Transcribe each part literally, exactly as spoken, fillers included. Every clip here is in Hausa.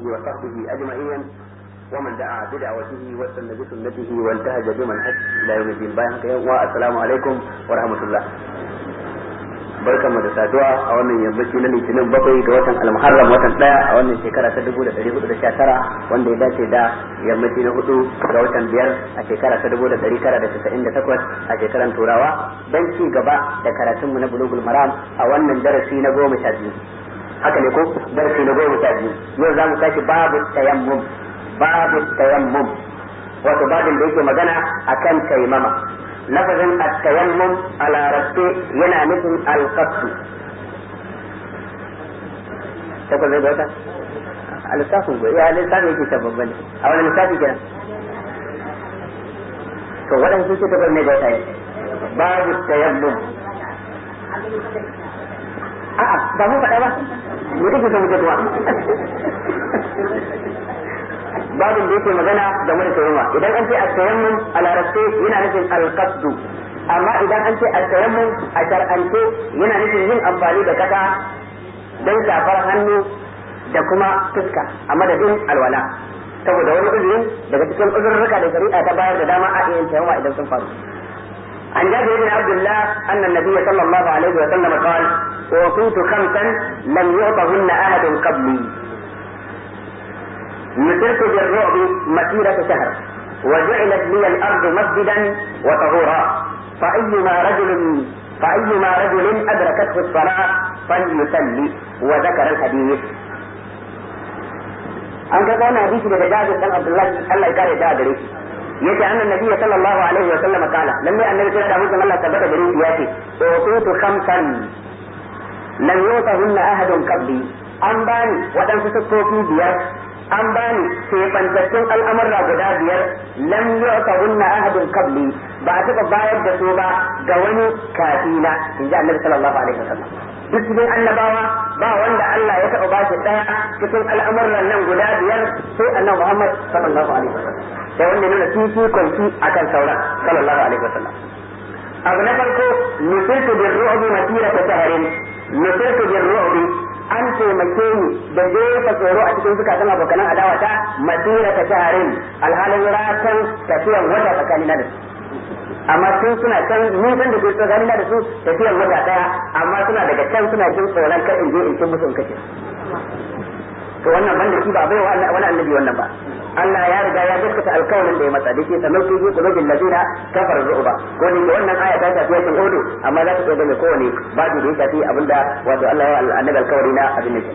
وصحبه أجمعين ومن دعا بدعوته واستنى بسنته وانتهج بمنهجه إلى يوم الدين. والسلام عليكم ورحمة الله. barkan mu da saduwa a wannan yammaci na litinin bakwai ga watan almuharram watan daya a wannan shekara ta dubu da dari hudu da sha tara wanda ya dace da yammaci na hudu ga watan biyar a shekara ta dubu da dari tara da casa'in da takwas a shekaran turawa don ci gaba da karatunmu na bulugul maram a wannan darasi na goma sha biyu. haka ne ko darasi na goma sha biyu yau za mu tashi babu tayammum babu tayammum wato babin da yake magana akan taimama. lafazin at-tayammum a larabce yana nufin al-qasd. ta ko zai ga wata al-qasd go ya lissafin yake sababban a wani lissafi kenan to wadansu suke ta ne ga wata babu tayammum. a'a ba mu faɗa ba mu take so mu ga duwa babin da yake magana game da tayammum idan an ce at-tayammum a larabce yana nufin al-qasd, amma idan an ce at-tayammum a shar'ance yana nufin yin amfani da kasa don shafar hannu da kuma fuska a madadin alwala saboda wani uzuri daga cikin uzurruka da shari'a ta bayar da dama a iya yin tayammum idan sun faru. عن جابر بن عبد الله أن النبي صلى الله عليه وسلم قال: أوتيت خمسا لم يعطهن أحد قبلي، نصرت بالرعب مسيرة شهر، وجعلت لي الأرض مسجدا وطهورا، فأيما رجل فأيما رجل أدركته الصلاة فليصلي. وذكر الحديث. an ga wannan hadisi daga Jabir bin Abdullah Allah ya kare da gare shi yace annan nabi sallallahu alaihi wa sallam kala lalle annabi sai da mutum Allah tabbata gare shi yace utu khamsan lam yutahunna ahadun qabli, an bani wadansu sukofi biyar, an bani kebantattun al'amurra guda biyar lam yutahunna ahadun qabli, ba a taɓa bayar da su ba ga wani kafina inji annabi sallallahu alaihi wa sallam. duk cikin annabawa ba wanda Allah ya taɓa ba shi ɗaya cikin al'amuran nan guda biyar sai annabi Muhammad sallallahu alaihi wasallam, sai wanda nuna fifikon shi akan sauran sallallahu alaihi wasallam. abu na farko nusirtu birru'bi masirata shahrin, nusirtu birru'bi an taimake ni da jefa tsoro a cikin zukatan abokanan adawata masirata shahrin alhalin ratan tafiyan wata tsakanin da su, amma sun suna can nisan da ke tsakanin da su tafiyan wata daya, amma suna daga can suna jin tsoron kar in je in cin musu in kace. to wannan banda shi ba bai wa wani annabi wannan ba. Allah ya riga ya gaskata alƙawarin da ya masa dake sanar da shi kulubin ladina kafar ru'ba ko ne wannan aya ta tafi yakin hudu amma za ta so da kowane babu da ya tafi abinda wato Allah ya annabi alƙawari na abin nan.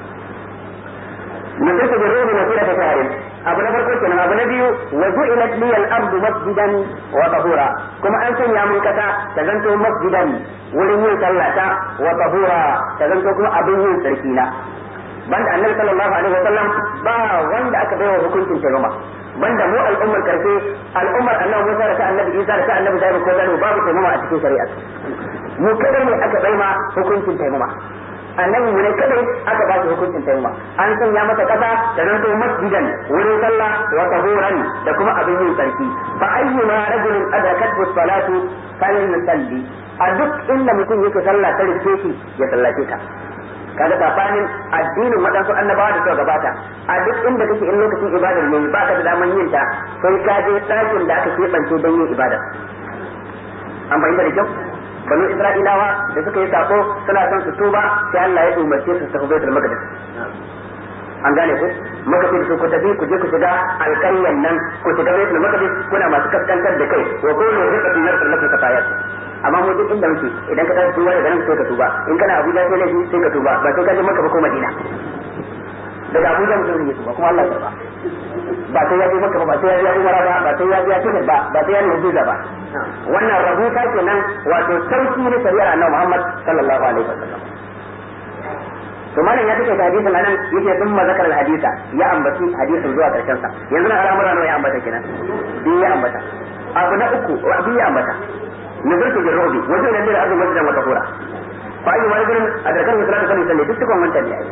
nusirtu bi ruhi nasirata shahrin, abu na farko kenan. abu na biyu wa ju'ilat li al-ardu masjidan wa tahura, kuma an sanya mun kasa ta zanto masjidan wurin yin sallata wa tahura ta zanto kuma abin yin sarki na. banda annabi sallallahu alaihi wasallam ba wanda aka bayar hukuncin taimama, banda mu al'ummar karfe al'ummar annabi Musa da ta annabi Isa da ta annabi Dawud ko Dawud babu taimama a cikin shari'a. mu kadai ne aka bayar ma hukuncin taimama, annabi mu ne kadai aka ba shi hukuncin taimama. an sanya masa kasa da zanto masjidan wurin sallah wa tahuran da kuma abin yin sarki. fa ayyuma rajulin adrakathu salatu falyusalli, a duk inda mutum yake sallah ta rike shi ya sallace ta. kaga safanin addinin wadansu annabawa da suka gabata, a duk inda kake in lokacin ibadar ne ba ka da daman yin ta sai ka je ɗakin da aka keɓance don yin ibada. an bayyana da kyau banu Isra'ilawa da suka yi sako suna son su tuba sai Allah ya umarce su tafi Baitul Maqdis. an gane ku maka ce su ku tafi ku je ku shiga alƙaryan nan ku shiga Baitul Maqdis kuna masu kaskantar da kai wa kullu riqatin narfar lakum kafayat. amma mu duk inda muke idan ka tafi tuba daga nan sai ka tuba, in kana Abuja sai laifi sai ka tuba, ba sai ka je Makka ba ko Madina. daga Abuja mutum zai tuba kuma Allah ya karba, ba sai ya je Makka ba sai ya je Umara ba ba sai ya je Tunis ba ba sai ya je Jiza ba. wannan rabuta kenan wato sauki ne shari'ar Annabi Muhammad sallallahu alaihi wasallam. to malam ya take hadisin anan yake sun mazakar hadisa ya ambaci hadisin zuwa karshen sa. yanzu na al'amura nawa ya ambata kenan? biyu ya ambata. abu na uku biyu ya ambata نزلت بالرعب وجعل لي الارض مسجدا وطهورا فاي رجل ادركه الصلاه فليصلي. duk cikon wancan ne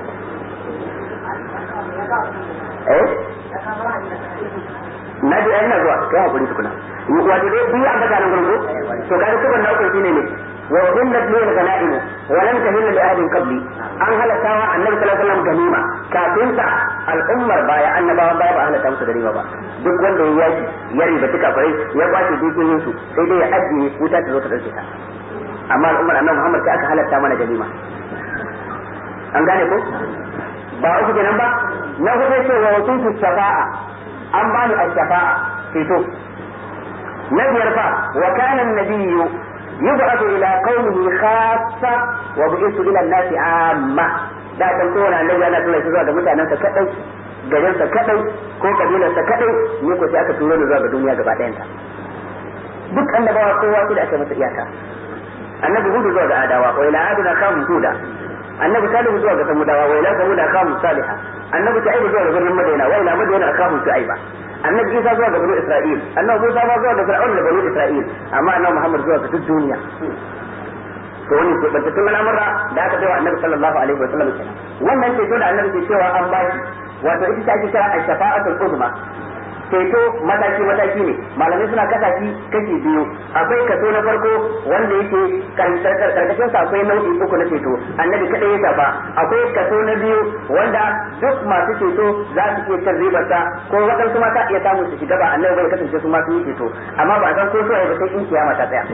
eh na ji ina zuwa kai hakuri tukuna wato dai biyu an daga nan gurin to ga cikon na uku shine ne wa hillat li al-ghanaim wa lam tahilla li ahadin qabli, an halatawa annabi sallallahu alaihi wasallam ganima kafin sa al'ummar baya annabawan baya ba halatta musu ganima ba duk wanda ya yaki ya riba tuka farai ya kwace dukiyoyin su sai dai ya ajiye wuta ta zo ta dauke ta amma al'ummar annabi Muhammad sai aka halatta mana ganima an gane ko ba uku kenan ba na hudu ce wa wasu shafa'a an bani ash-shafa'a fito na biyar fa wa kana an-nabiyyu yub'athu ila qaumihi khassa wa bu'ithu ila an-nasi 'amma da kan kowane annabi ana tura shi zuwa ga mutanensa kadai garinsa kadai ko kabilarsa kadai ne ko sai aka tura ni zuwa ga duniya gaba ɗayanta duk annabawa kowa sai da aka masa iyaka annabi hudu zuwa ga adawa wa ila aduna kamun huda annabi salihu zuwa ga samudawa wa ila samuda kamun salihah annabi shu'aib zuwa ga birnin madina wa ila madina kamun shu'aiba annabi isa zuwa ga banu isra'il annabi musa ma zuwa ga fir'aun da banu isra'il amma annabi muhammad zuwa ga duk duniya to wannan ke bantattun al'amura da aka bai wa annabi sallallahu alaihi wa sallam kenan wannan ceto da annabi ke cewa an ba shi wato ita ce ake kira ash-shafa'atul uzma ceto mataki mataki ne malamai suna kasa shi kashi biyu akwai kaso na farko wanda yake karkashin sa akwai nau'i uku na ceto annabi kadai ya shafa akwai kaso na biyu wanda duk masu ceto za su iya cin ribarsa ko waɗansu mata iya samu su shiga ba annabi bai kasance su ma su yi ceto amma ba san ko so ba sai in kiyama ta tsaya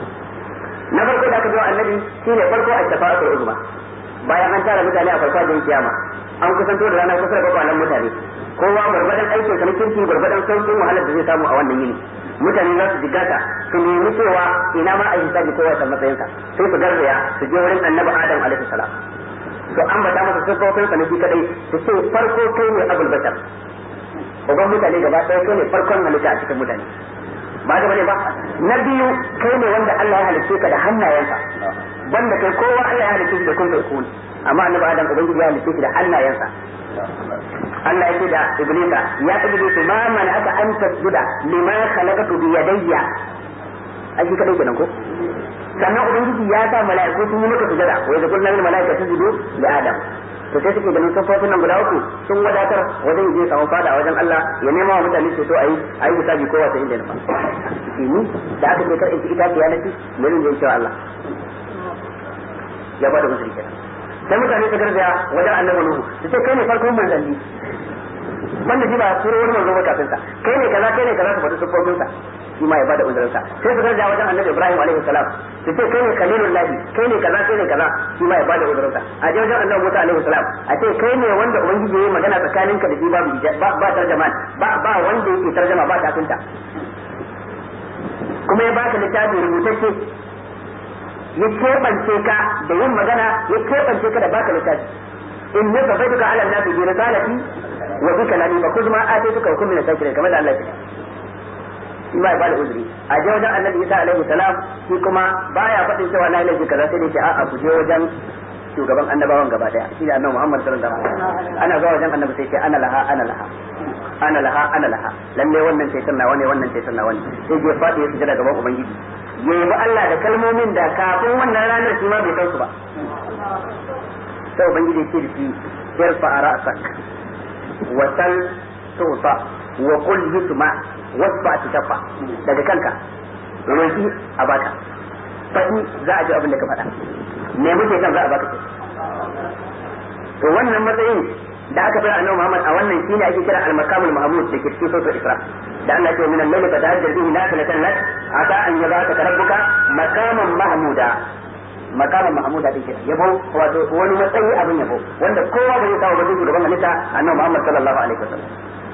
na farko da aka zo annabi shine farko a shafa'atul uzma bayan an tara mutane a farfajin kiyama an kusanto da rana kusa da kwakwalan mutane kowa gwargwadon aikin sa na kirki gwargwadon sauƙin wahalar da zai samu a wannan yini mutane za su jigata su nemi cewa ina ma a hisabi kowa ta matsayinsa sai su garzaya su je wurin annabi adam alaihi salam to an bata masa sifofin sa na shi kadai su ce farko kai ne abul bashar uban mutane gaba ɗaya kai ne farkon halitta a cikin mutane ba da bane ba na biyu kai ne wanda Allah ya halicce ka da hannayensa banda kai kowa Allah ya halicce shi da kun kun amma annabi Adam ubangiji ya halicce shi da hannayensa Allah yake da iblisa ya iblisu ma man aka an tasjuda lima khalaqtu bi yadayya aji kadai kenan ko sannan ubangiji ya sa mala'iku sun yi maka sujada wa idza qulna lil mala'ikati sujudu li adam to sai suke ganin sufofin nan guda uku sun wadatar wajen je samu fada wajen Allah ya nema wa mutane ce to ayi ayi hisabi kowa sai inda ya nufa ni da aka ce kar in ci itace ya nafi ne ne insha Allah ya bada musu kenan sai mutane su garzaya wajen annabi Nuhu su ce kai ne farkon manzanni wanda shi ba turo wani manzo ba kafin sa kai ne kaza kai ne kaza ka faɗi sufofin sa shi ma ya bada uzurin sa sai su garzaya wajen annabi Ibrahim alaihi salam su ce kai ne kalilullahi kai ne kaza kai ne kaza shi ma ya bada uzurin sa a je wajen annabi Musa alaihi salam a ce kai ne wanda ubangiji yayi magana tsakaninka da shi babu ba ba tarjuma ba ba wanda yake tarjuma ba tafinta kuma ya baka littafi rubutacce ya keɓance ka da yin magana ya keɓance ka da baka littafi in ne ba bai duka ala nafi bi risalati wa bi kalami fa kuzma atituka hukum min sakirin kamar da Allah ya shi ma ya bada uzuri a je wajen annabi Isa alaihi salam shi kuma baya faɗin cewa na laifi kaza sai dai ce a'a ku je wajen shugaban annabawan gaba daya shi da annabi Muhammad sallallahu alaihi wasallam ana zuwa wajen annabi sai ce ana laha ana laha ana laha ana laha lalle wannan sai sanna wani wannan sai sanna wani sai je faɗi ya sujada gaban ubangiji yayi Allah da kalmomin da kafin wannan ranar shi ma bai san su ba sai ubangiji ya ce da shi irfa ra'sak wa sal tuta wa qul yusma wasfa tashfa daga kanka roki a baka fadi za a ji abin da ka faɗa me muke kan za a baka ce to wannan matsayin da aka fara annabi Muhammad a wannan shine ake kira al-makamul mahmud da ke cikin suratul Isra da Allah ya ce min al-layli fatahajjar bihi nafilatan lak ata an yabaka rabbuka makaman mahmuda makaman mahmuda din kenan yabo wato wani matsayi abin yabo wanda kowa bai kawo ba duk gaban halitta annabi Muhammad sallallahu alaihi wasallam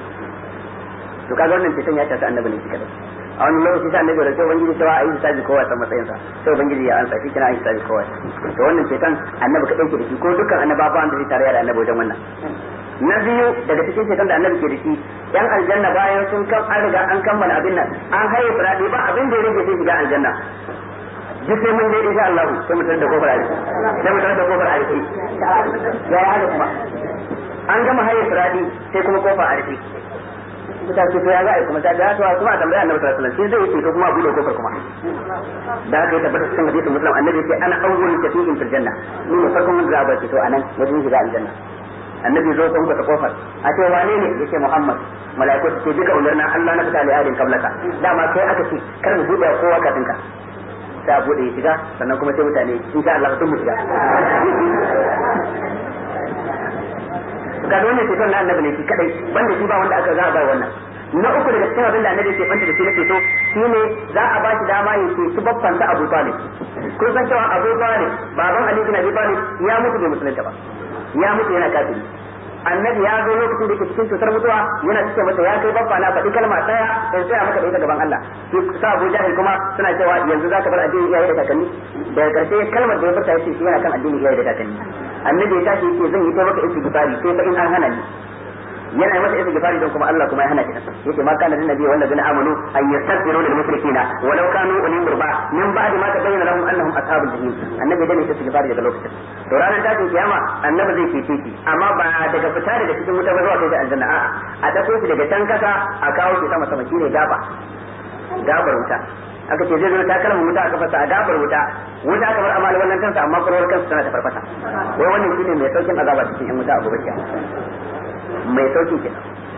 to kaga wannan cikin ya tafi annabi ne shi kadai a wani lokaci sai annabi da sai ubangiji cewa ayi hisabi kowa ta matsayin sa sai ubangiji ya ansa shi kina ayi hisabi kowa to wannan cetan annabi kadai ke da shi ko dukkan annabawa ba da zai tare da annabi wajen wannan na biyu daga cikin cetan da annabi ke da shi yan aljanna bayan sun kan an riga an kammala abin nan an haye furadi ba abin da ya rage sai shiga aljanna duk sai mun je insha Allah sai mu tada kofar aliki sai mu tada kofar aliki ya ya haka kuma an gama haye furadi sai kuma kofar aliki kuta ce to ya ga kuma ta da to kuma a tambaya annabi sallallahu alaihi wasallam sai zai ce to kuma bude kofar kuma da haka ya tabbata cikin hadisin muslim annabi ya ce ana awwalul kafirin fil janna ni ne farkon mun zaba ce to anan wajen shiga aljanna annabi zo kun ka kofar a ce wane ne yace Muhammad malaiku ce duka umarna Allah na fita li adin kablaka dama kai aka ce kar mu bude kowa kafin ka sai a bude ya shiga sannan kuma sai mutane insha Allah sun mu shiga ga wannan ceton na annabi ne shi kadai banda shi ba wanda aka za a bai wannan na uku daga cikin abin da annabi ke banta da shi na ceto shine za a ba shi dama ya ce su babban sa Abu Talib kun san cewa Abu Talib baban Ali bin Abi Talib ya mutu bai musulunta ba ya mutu yana kafiri annabi ya zo lokacin da ke cikin cutar mutuwa yana cike masa ya kai babba na faɗi kalma ɗaya in tsaya maka da ita gaban Allah shi sa Abu Jahil kuma suna cewa yanzu zaka bar addini iyaye da kakanni daga karshe kalmar da ya furta yace shi yana kan addini iyaye da kakanni annabi ya tashi yake zan yi ta maka istighfari sai fa in an hana ni yana masa istighfari don kuma Allah kuma ya hana shi yace ma kana lin nabi wal ladina amanu ay yastaghfiru lil mushrikeena walau kanu uli qurba min ba'di ma tabayyana lahum annahum ashabul jahim annabi da ne istighfari daga lokacin to ranar tashin kiyama annabi zai cece shi amma ba daga fita daga cikin wuta ba zuwa kai da aljanna a'a a dako shi daga can kasa a kawo shi sama sama shine gaba gabar wuta aka ce zai zo ta kalmar wuta aka fasa a gabar wuta wuta aka bar amali wannan kansa amma kurwar kansa tana ta farfasa wai wannan shine mai saukin azaba cikin yan wuta a gobe kiyama mai sauki kenan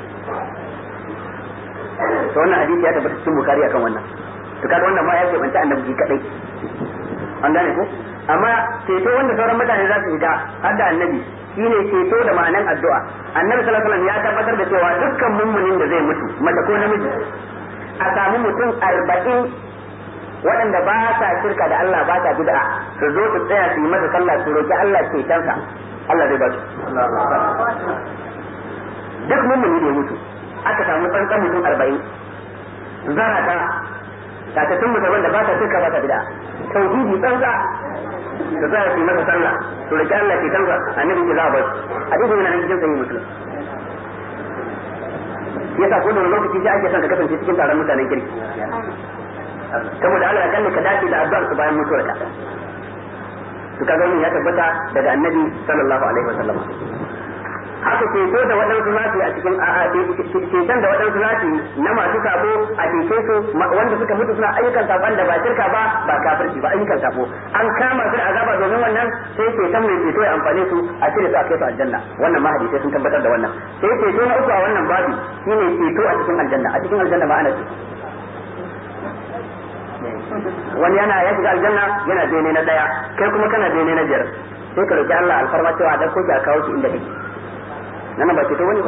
to wannan hadisi ya tabbata cikin Bukhari akan wannan to kaga wannan ma ya ce banta annabi kadai an gane ko amma ceto wanda sauran mutane za su shiga har da annabi shine ceto da ma'anan addu'a annabi sallallahu alaihi wasallam ya tabbatar da cewa dukkan mummunin da zai mutu mace ko namiji a samu mutum arba'in waɗanda ba sa shirka da Allah ba sa bid'a su zo su tsaya su yi masa sallah su roki Allah cetonsa Allah zai ba su duk mummuni da ya mutu aka samu tsantsan mutum arba'in zarata tatattun mutum da ba ta shirka ba ta bid'a tauhidi tsantsa da za su yi masa sallah to da Allah ke kansa annabi ke za a bar hadisi yana nan cikin sahih muslim yasa ko da lokaci sai ake son ka kasance cikin taron mutanen kirki saboda Allah ya kalle ka dace da addu'ar su bayan mutuwarka to kaga wannan ya tabbata daga annabi sallallahu alaihi wasallam haka ceto da waɗansu za su yi a cikin ceton da waɗansu za su yi na masu sabo a cece su wanda suka mutu suna ayyukan sabon da ba shirka ba ba kafirci ba ayyukan sabo an kama su da azaba domin wannan sai ceton mai ceto ya amfane su a cire su a kai su aljanna wannan ma hadisai sun tabbatar da wannan sai ceto na uku a wannan babu shine ceto a cikin aljanna a cikin aljanna ma ana ce wani yana ya shiga aljanna yana bene na daya kai kuma kana bene na biyar sai ka roki Allah alfarma cewa a dauko ki a kawo ki inda kake nan ba ce to wani ba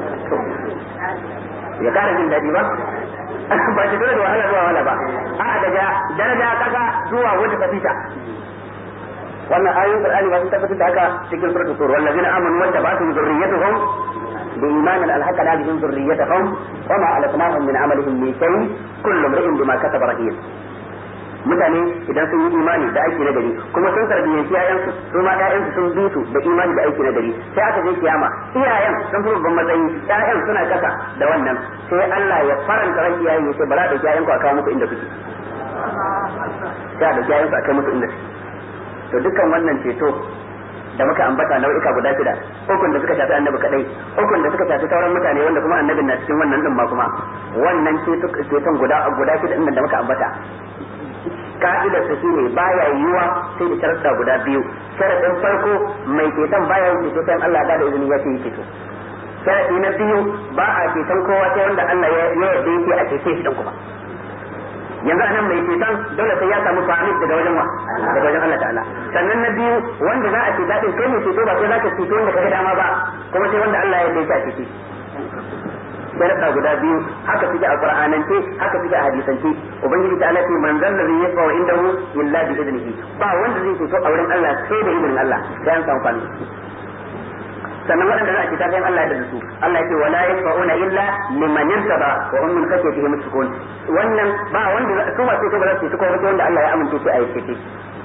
ya kara jin daɗi ba ba ce dole da wahala zuwa wahala ba a daga daraja kasa zuwa wata tafita wannan ayoyin Qur'ani ba sun tabbatar da haka cikin suratul tur wallazina amanu wa tabatum zurriyyatuhum bi imanin alhaqana bihim zurriyyatuhum wa ma alatnahum min amalihim min shay kullu imrin bima kasaba rahim mutane idan sun yi imani da aiki na gari kuma sun tarbiyyanci ƴaƴansu su ma ƴaƴansu sun bi su da imani da aiki na gari sai aka je kiyama iyayen sun fi babban matsayi ƴaƴan suna kasa da wannan sai Allah ya faranta ran iyayen ya ce bara da ƴaƴanku a kawo muku inda kuke sai da ƴaƴanku a kai muku inda suke to dukkan wannan ceto da muka ambata nau'ika guda shida ukun da suka shafi annabi kadai ukun da suka shafi sauran mutane wanda kuma annabin na cikin wannan din ma kuma wannan ceton guda guda shida din da muka ambata ka'idar ta shine baya yiwa sai da sharuɗa guda biyu sharadin farko mai ceton baya yin ceto sai Allah ya da izini ya ce yi ceto sharadi na biyu ba a ceton kowa sai wanda Allah ya yarda yake a cece shi din kuma yanzu anan mai ceton dole sai ya samu permit daga wajen wa daga wajen Allah ta'ala sannan na biyu wanda za a ce dadin kai mai ceto ba sai zaka ceto wanda kaga dama ba kuma sai wanda Allah ya yarda yake a cece sharuɗa guda biyu haka suke a Qur'anance haka suke a hadisance ubangiji ta'ala ce man zalla zai yasfa wa indahu illa bi idnihi ba wanda zai ceto a wurin Allah sai da izinin Allah sai an samu kwani sannan waɗanda za a ce ta kai Allah ya da su Allah ya ce wala yasfa'una illa liman yantaba wa hum min khashyatihi mushrikun wannan ba wanda su ma ce ko ba za su ce ko wanda Allah ya amince shi a yake ce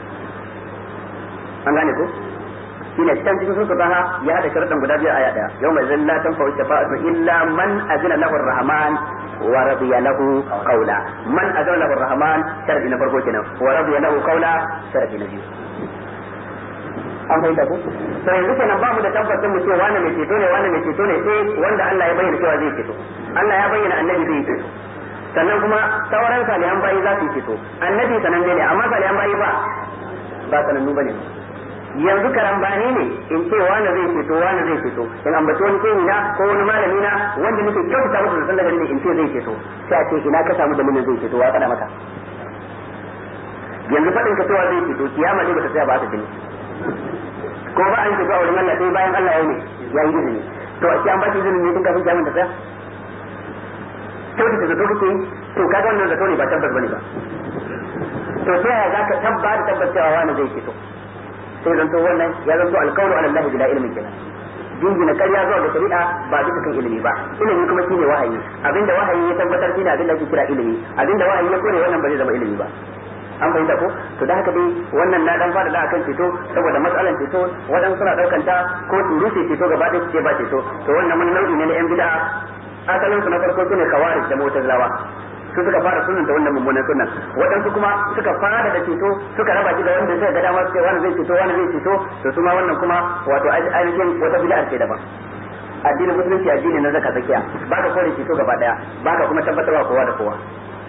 an gane ko shine can cikin sun sabaha ya hada sharuɗan guda biyar aya daya yau mai zalla tan fa shafa'atu illa man azina lahu ar-rahman wa radiya lahu qawla man azina lahu ar-rahman sharadi na farko kenan wa radiya lahu qawla sharadi na biyu an fahimta ko to yanzu kenan ba mu da tabbacin mu ce wani mai ceto ne wani mai ceto ne sai wanda Allah ya bayyana cewa zai ceto Allah ya bayyana annabi zai ceto sannan kuma sauran salihan bayi za su ceto annabi sananne ne amma salihan bayi ba ba sanannu bane yanzu karambani ne in ce wani zai ceto wani zai ceto in ambaci wani kehi na ko wani malami na wanda nake kyautata musu da sallar ne in ce zai ceto sai a ce ina ka samu dalilin zai ceto wa faɗa maka yanzu faɗin ka cewa zai ceto kiyama ne ba ta tsaya ba ta jini ko ba an ceto a wurin Allah sai bayan Allah ya ne ya yi izini to a an ba shi izinin ne tun kafin kiyaman ta tsaya to da zato kake to kaga wannan zato ne ba tabbas bane ba to sai ya zaka tabbata tabbacewa wani zai fito sai zanto wannan ya zanto alqawlu ala Allah bila ilmin kenan jingina ƙarya zuwa ga shari'a ba duka kan ilimi ba ilimi kuma shine wahayi abinda wahayi ya tabbatar shine abinda ake kira ilimi abinda wahayi ya kore wannan ba zai zama ilimi ba an fahimta ko to da haka dai wannan na dan fada da akan ceto saboda matsalan ceto wadan suna daukan ta ko turuce ceto gaba da ce ba ceto to wannan mun nau'i ne na yan bid'a asalin su na farko sune khawarij da mu'tazilawa su suka fara sunan da wannan mummunan sunan waɗansu kuma suka fara da ceto suka raba shi da wanda suka ga dama su ce wani zai ceto wani zai ceto to su ma wannan kuma wato ainihin wata bid'a ce daban addinin musulunci addini na zaka tsakiya baka kore ceto gaba daya baka kuma tabbatarwa kowa da kowa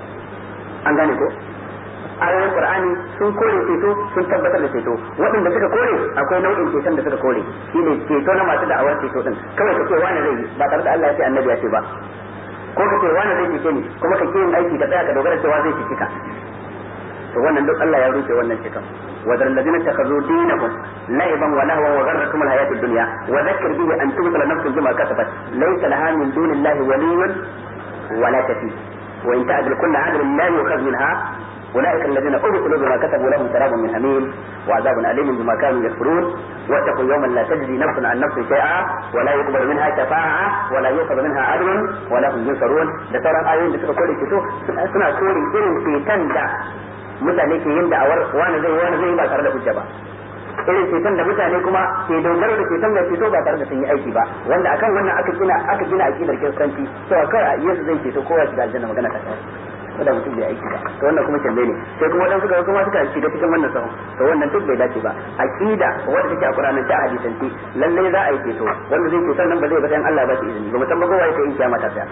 an gane ko ayoyin qur'ani sun kore ceto sun tabbatar da ceto waɗanda suka kore akwai nau'in ceton da suka kore shine ceto na masu da'awar ceto din kawai kace wani zai yi ba tare da Allah ya ce annabi ya ce ba ko ka ce wani zai cece ni kuma ka yin aiki ka tsaya ka dogara cewa zai cece ka to wannan duk Allah ya rufe wannan cikan wa dal ladina takazu dinahum laiban wa lahwan wa gharratum al hayatud dunya wa dhakkir bihi an tubsala nafsun bima kasabat laysa laha min dunillahi waliyyun wa la shafi wa in ta'dil kullu 'adlin la yu'khadh minha أولئك الذين أبطلوا بما كتبوا لهم شراب من حميم وعذاب أليم بما كانوا يكفرون واتقوا يوما لا تجزي نفس عن نفس شيئا ولا يقبل منها شفاعة ولا يؤخذ منها عدل ولا هم ينصرون da sauran ayoyin da suka kore fito suna kore irin ceton da mutane ke yin da'awar wani zai wani zai ba tare da hujja ba irin ceton da mutane kuma ke dogaro da ceton da fito ba tare da sun yi aiki ba wanda akan wannan aka gina aka gina akidar kiristanci to kawai Yesu zai ceto kowa shiga aljanna magana ta kai ko da mutum bai aiki ba to wannan kuma tambaye ne sai kuma dan suka kuma suka shiga cikin wannan sahu to wannan duk bai dace ba aqida wanda take a Qur'anin ta hadisanci lalle za a yi ceto wanda zai ceto nan ba zai ba sai Allah ba shi izini ba mutum ba kowa yake in kiyama ta tsaya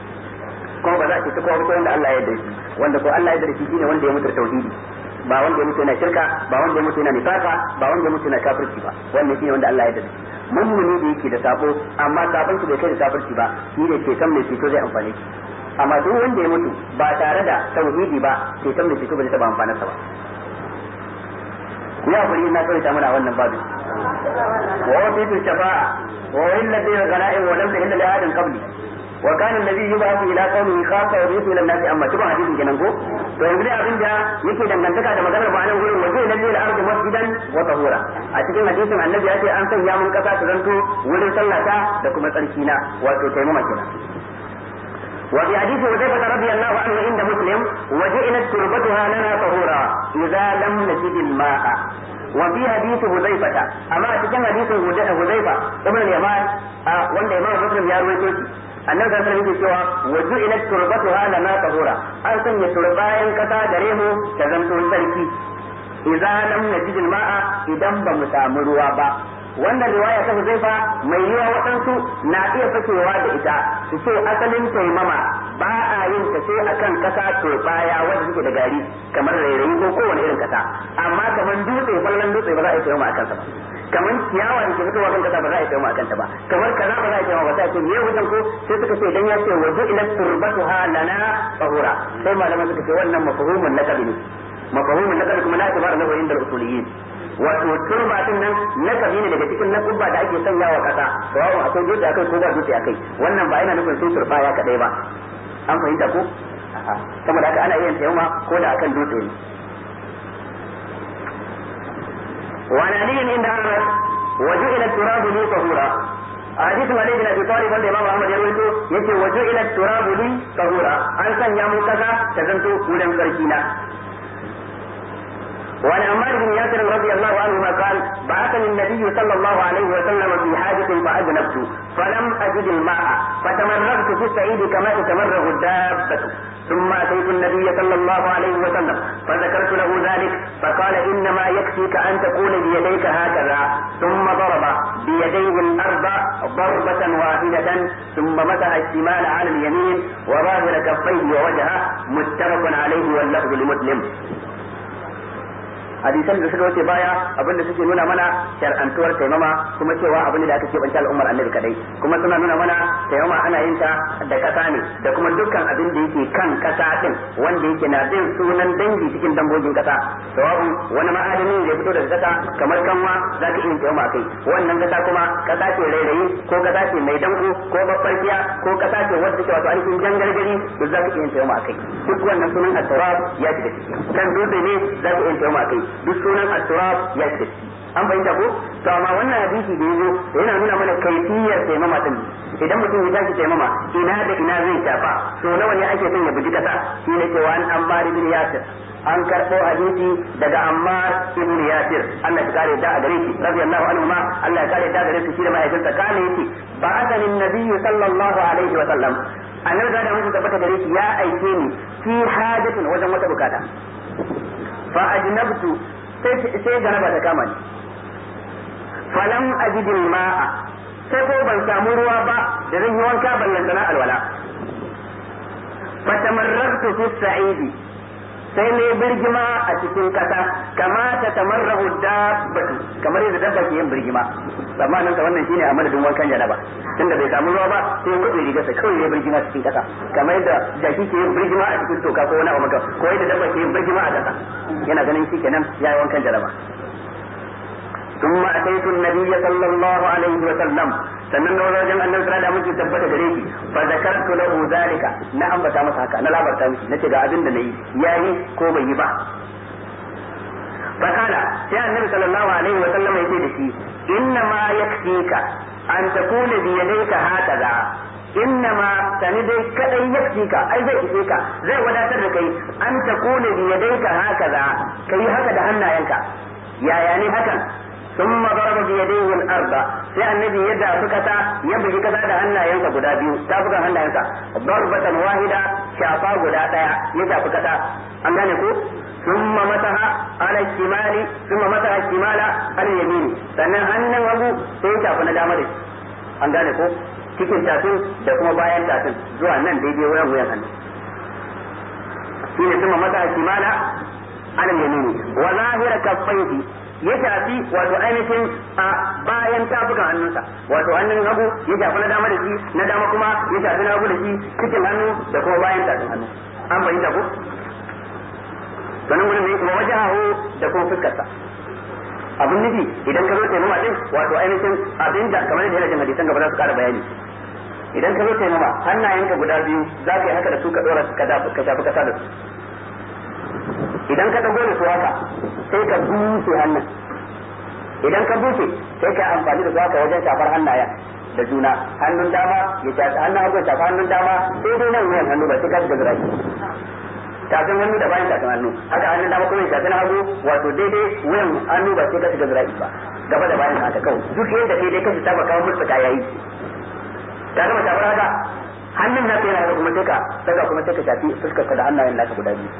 kuma ba za a ce kowa ba wanda Allah ya yarda shi wanda ko Allah ya yarda shi shine wanda ya mutu tauhidi ba wanda ya mutu yana shirka ba wanda ya mutu yana nifaka ba wanda ya mutu yana kafirci ba wannan shine wanda Allah ya yarda shi mummuni da yake da sabo amma sabon shi bai kai da kafirci ba shine ceton mai ceto zai amfane shi amma duk wanda ya mutu ba tare da tauhidi ba sai san da fito ba zai taba amfanar sa ba ya bari na kai ta mana wannan babu wa wasitu shafa'a wa illa bi ghanaim wa lam tahilla li ahadin qabli wa kana alladhi yub'athu ila qawmihi khassa wa yusilu an-nasi amma tuba hadisin kenan ko to yanzu dai abin da yake dangantaka da maganar ba nan gurin waje na lil ardi masjidan wa tahura a cikin hadisin annabi ya ce an sanya mun kasa ta zanto wurin sallata da kuma tsarki na wato taimama kenan وفي حديث حذيفة رضي الله عنه عند مسلم وجعلت تربتها لنا طهورا إذا لم نجد الماء وفي حديث حذيفة أما تكن حديث حذيفة ابن اليمان وان الإمام مسلم يروي توشي annabi sallallahu alaihi wasallam cewa waju'ilat turbatuha lana tahura an sanya turbayan kasa gare mu ta zanto sarki idza lam najid al-ma'a idan ba mu samu ruwa ba wannan riwaya ta Huzaifa mai yiwa waɗansu na iya fakewa da ita su ce asalin taimama ba a yin ta sai akan kasa turbaya wanda suke da gari kamar rairayi ko kowane irin kasa amma kamar dutse ballan dutse ba za a yi taimama akan sa ba kamar ciyawa da ke fitowa kan kasa ba za a yi taimama akan ta ba kamar kaza ba za a yi taimama ba sai ce me wajen ko sai suka ce dan ya ce waju ila turbatuha lana tahura sai malaman suka ce wannan mafhumun naqli ne mafhumun naqli kuma la itibar lahu inda al-usuliyyin wato turba din nan nakabi ne daga cikin nakubba da ake sanyawa kasa sawa akwai dutse akai ko ba dutse akai wannan ba yana nufin sai turba ya kadai ba an fahimta ko saboda haka ana yin tayyama ko da akan dutse ne wa naliyin inda Ahmad waju'ila turabu li tahura hadisin Ali bin Abi Talib wanda Imam Ahmad ya rawaito yace waju'ila turabu li tahura an sanya mun kasa ta zanto wurin sarki na وعن عمار بن ياسر رضي الله عنهما قال بعثني النبي صلى الله عليه وسلم في حاجة فأذنبت فلم أجد الماء فتمرغت في السعيد كما تتمرغ الدابة ثم أتيت النبي صلى الله عليه وسلم فذكرت له ذلك فقال إنما يكفيك أن تقول بيديك هكذا ثم ضرب بيديه الأرض ضربة واحدة ثم مسح الشمال على اليمين وظاهر كفيه ووجهه متفق عليه واللفظ لمسلم hadisan da suka wuce baya abin da suke nuna mana shar'antuwar taimama kuma cewa abin da aka keɓance al'ummar annabi kadai kuma suna nuna mana taimama ana yin ta da kasa ne da kuma dukkan abin da yake kan kasa din wanda yake na bin sunan dangi cikin dangogin kasa sawa'un wani ma'adani da ya fito daga kasa kamar kanwa za ka iya taimama kai wannan kasa kuma kasa ce rairayi ko kasa ce mai danko ko babbarkiya ko kasa ce wadda ke wato ainihin jangargari duk za ka iya taimama kai duk wannan sunan at-turab ya shiga ciki kan dutse ne za ka iya taimama kai duk sunan at-turab ya shiga ciki an bayyana ko to amma wannan hadisi da yazo yana nuna mana kaifiyar taimama din idan mutum ya tashi taimama ina da ina zai shafa so nawa ne ake son ya buji kasa shine cewa an Ammar ibn Yasir an karɓo hadisi daga Ammar ibn Yasir Allah ya kare da a gare shi radiyallahu anhu ma Allah ya kare da gare shi da mahaifinsa kana yake ba asalin nabiyyu sallallahu alaihi wa sallam annabi da mutum tabbata gare shi ya aike ni fi hajatin wajen wata bukata fa ajnabtu sai sai janaba ta kama ni falam ajidil ma'a sai ko ban samu ruwa ba da zan yi wanka ballan sana alwala fatamarrartu fi sa'idi sai ne birgima a cikin kasa kama ta tamarrahu dabbatu kamar yadda dabba ke yin birgima zamanin sa wannan shine a madadin wankan janaba tunda bai samu ruwa ba sai ko bai riga sai kawai ne birgima cikin kasa kamar yadda jaki ke yin birgima a cikin toka ko wani abu maka ko yadda dabba ke yin birgima a kasa yana ganin shi kenan yayi wankan janaba ثم أتيت النبي صلى الله عليه وسلم sannan da wajen annabi sallallahu alaihi wasallam tabbata gare shi fa zakartu lahu zalika na ambata masa haka na labarta miki nace ga abin da nayi yayi ko bai yi ba fa kana sai annabi sallallahu alaihi wasallam yace da shi inna ma yakfika an takuna bi yadayka hakaza inna ma sani dai kadai yakfika ai zai ishe ka zai wadatar da kai an takuna bi yadayka hakaza kai haka da hannayenka yaya ne hakan ثم ضرب بيديه الارض sai annabi ya dafi kasa ya bugi kasa da hannayensa guda biyu tafukan hannayensa darbatan wahida shafa guda daya ya dafi kasa an gane ko thumma mataha ala shimali thumma mataha shimala ala yamini sannan hannun hagu sai ya tafi na dama da an gane ko cikin tafin da kuma bayan tafin zuwa nan daidai wuyan wuyan hannu shine thumma mataha shimala ala yamini wa zahira kaffaihi ya shafi wato ainihin a bayan tafukan hannunsa wato hannun hagu ya shafi na dama da shi na dama kuma ya shafi na hagu da shi cikin hannu da kuma bayan tafin hannu an bayyana ku sanan gurin ne kuma wajahu da kuma fuskarsa abin nufi idan ka zo taimama din wato ainihin abin da kamar da yana hadisan gaba za su kara bayani idan ka zo taimama hannayenka guda biyu za ka yi haka da su ka dora ka shafi kasa da su idan ka dago da su haka sai ka bushe hannun idan ka bushe sai ka amfani da su haka wajen shafar hannayen da juna hannun dama ya shafi hannun hagu ya shafi hannun dama sai dai nan wuyan hannu ba sai ka shiga zirafi tafin hannu da bayan tafin hannu haka hannun dama kuma ya shafi na hagu wato daidai wuyan hannu ba sai ka shiga zirafi ba gaba da bayan haka kawai duk yadda kai dai ka fita ba kawo mutsuka yayi ta gama shafar haka hannun naka yana haka kuma sai ka daga kuma sai ka shafi fuskarka da hannayen naka guda biyu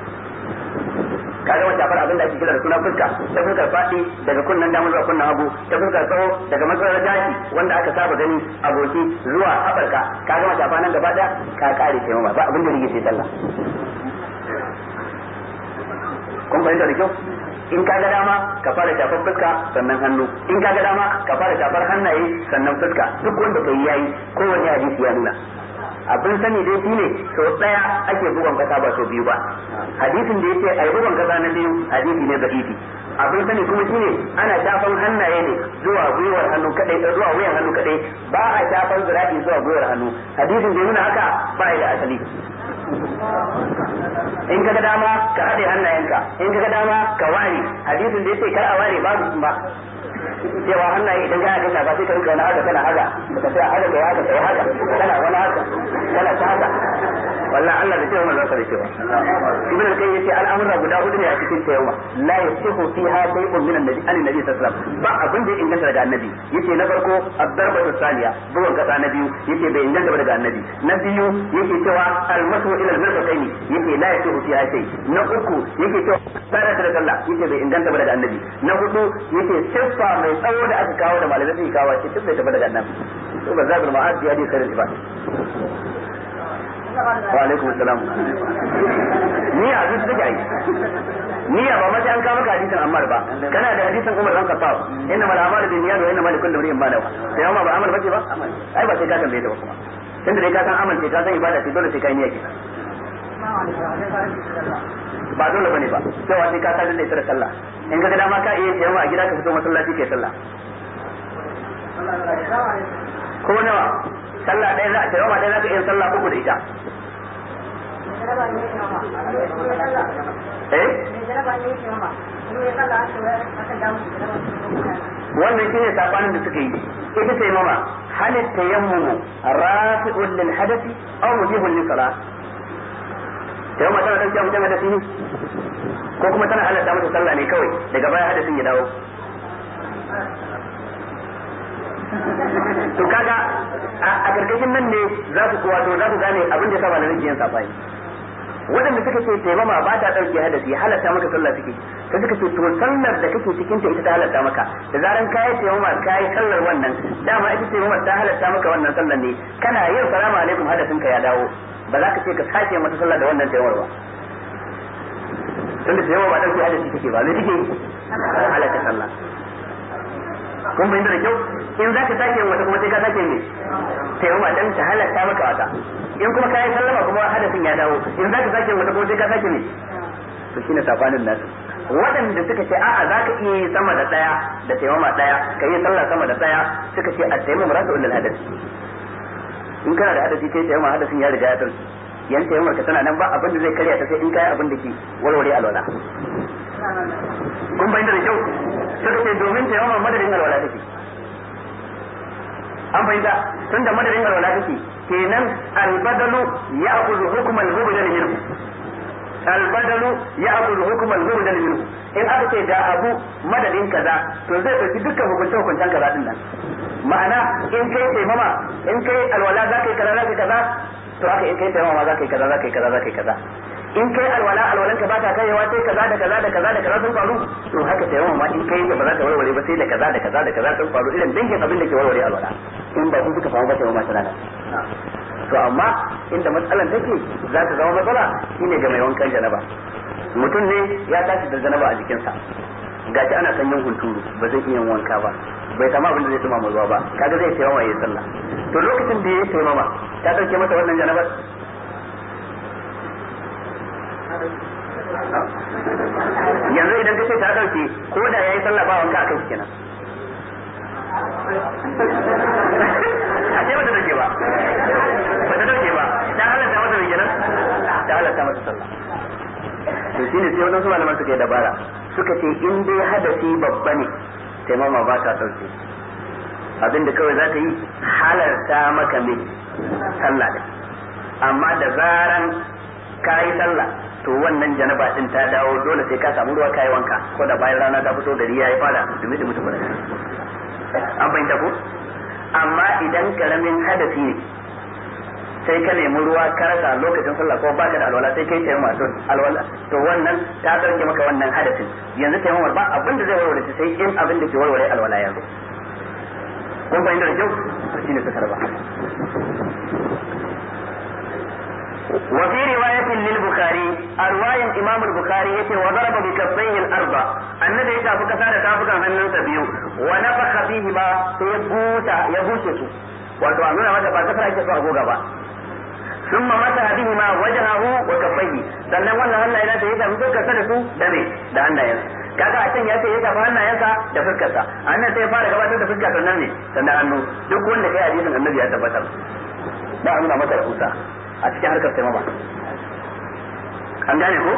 kaga wata fara abin da ake kira da suna fuska ta fuskar fadi daga kunnan dama zuwa kunnan hagu ta fuskar tsawo daga matsalar gashi wanda aka saba gani aboki zuwa habarka kaga wata fa nan gaba da ka kare kai ma ba abin da rige sai sallah kun fahimta da kyau in kaga dama ka fara shafar fuska sannan hannu in kaga dama ka fara shafar hannaye sannan fuska duk wanda kai yayi kowanne hadisi ya nuna abin sani dai shine so daya ake bugon kasa ba so biyu ba hadisin da yake ai bugon kasa na biyu hadisi ne da'ifi abin sani kuma shine ana shafan hannaye ne zuwa gwiwar hannu kadai zuwa wuyan hannu kadai ba a shafan zira'i zuwa gwiwar hannu hadisin da nuna haka ba ya da asali in kaga dama ka haɗe hannayenka in kaga dama ka ware hadisin da yake kar a ware babu ba cewa hannaye idan kana kasa ba sai ka rika wani haka kana haka ka sai haka kai haka kai haka kana wani haka kana ta haka wallahi Allah da cewa manzo sai cewa ibn al-qayyim yace al'amura guda hudu ne a cikin tayammum la yasihu fiha shay'un min an-nabi an-nabi sallallahu alaihi wasallam ba abin da inganta daga annabi yace na farko ad-darbatu thaniya bugun kasa na biyu yace bai inganta daga annabi na biyu yake cewa al-masu ila al-mirfaqaini yace la yasihu fiha shay na uku yake cewa sada da sallah yace bai inganta daga annabi na hudu yake siffa mai tsawo da aka kawo da malamai sun kawo shi duk bai tabbata daga annabi to ba zabul ma'ad ya dai sai ba wa alaikum assalam niyya a zuci take ai niyya ba mace an kawo maka hadisin Ammar ba kana da hadisin Umar dan Khattab inna mal a'malu binniyat wa inna mal likulli imrin ma nawa sai amma ba amal bace ba ai ba sai ka tambaye ta ba kuma tunda dai ka san amal ce ka san ibada ce dole sai kai niyya kenan ba dole bane ba cewa sai ka sadar da ita da sallah in ka ga dama ka iya yawa a gida ka fito masallaci kai sallah ko nawa sallah ɗaya za a tayawa ɗaya za ka iya sallah uku da ita eh wannan shine sabanin da suka yi ita ce mama halit tayammumu rafi'un lil hadathi aw mujibun lis salah tayammum tana dauke mutum hadathi ne ko kuma tana halatta masa sallah ne kawai daga baya hadathin ya dawo to kaga a karkashin nan ne za su wato za su gane abin da ya saba da rijiyan safai wadanda suka ce taimama ba ta dauke hadasi halatta maka sallah suke sai suka ce to sallar da kake cikin ta ita ta halatta maka da zaran kai taimama kai sallar wannan dama ita taimama ta halatta maka wannan sallar ne kana yin salamu alaikum hadasin ka ya dawo ba za ka ce ka sake mata sallah da wannan taimamar ba tunda taimama ba dauke hadasi take ba ne take halatta sallah kun bayyana da kyau in zaka sake wata kuma sai ka sake ne taimama dan ta halatta maka wata in kuma kai sallama kuma hadasin ya dawo in zaka sake wata kuma sai ka sake ne to shine sabanin nasu waɗanda suka ce a'a zaka iya yi sama da daya da taimama daya ka yi sallah sama da daya suka ce at-tayammum rasul lil hadath in kana da hadasi kai taimama hadasin ya riga ya dauki yan tayammar ka tana nan ba abin da zai karya ta sai in kai abin da ke warware alwala kun bayyana da kyau suka ce domin tayammar madadin alwala take an fahimta tun da madadin alwala take kenan albadalu ya'khudhu hukm al-mubdal minhu albadalu ya'khudhu hukm al-mubdal minhu in aka ce da abu madadin kaza to zai dauki dukkan hukunce hukuncen kaza din nan ma'ana in kai taimama in kai alwala za ka yi kaza za ka yi kaza to haka in kai taimama za ka yi kaza za ka yi kaza za ka yi kaza in kai alwala alwalan ka ba ta kaiwa sai kaza da kaza da kaza da kaza sun faru to haka taimama ma in kai ba za ta warware ba sai da kaza da kaza da kaza sun faru irin dangin abin da ke warware alwala in ba su suka samu ba taimama tana nan to amma inda matsalan take za ta zama matsala shine ga mai wankan janaba mutum ne ya tashi da janaba a jikinsa gashi ana sanyin hunturu ba zai iya wanka ba bai samu abin da zai dumama ruwa ba kaga zai taimama yayin sallah to lokacin da ya taimama ta dauke masa wannan janabar yanzu idan kace ta dauke ko da yayi sallah ba wanka akai kenan a ce mata dauke ba ba ta dauke ba ta halatta mata mai kenan ta halatta mata sallah to shine sai wannan su malaman suka yi dabara suka ce in dai hadasi babba ne taimama ba ta dauke abinda kawai za ta yi halarta maka mai sallah din amma da zaran kayi sallah to wannan janaba din ta dawo dole sai ka samu ruwa kayi wanka ko da bayan rana ta fito gari yayi fara dumi dumi mutum an fahimta ko amma idan karamin hadasi ne sai ka nemi ruwa ka rasa lokacin sallah ko baka da alwala sai kai taimama to alwala to wannan ta dauke maka wannan hadasin yanzu taimama ba abin da zai warware sai in abin da ke warware alwala yanzu kun fahimta da kyau shine suka raba وفي رواية للبخاري رواية إمام البخاري يتي وضرب بكفيه الأرض النبي يتافق سادة تافقا هنن سبيو ونفخ فيهما يبوس يبوسسو wato a nuna mata ba kasar ake so a goga ba sun ma mata hadihi ma wajahahu wa kaffaihi sannan wannan hannaye na ta yi tafi fuskarsa da su da me da hannayensa kaga a can ya ce ya tafi hannayensa da fuskarsa a nan sai ya fara gabatar da fuska sannan ne sannan hannu duk wanda kai hadisin annabi ya tabbatar ba a nuna mata rahusa a cikin harkar taimama an gane ko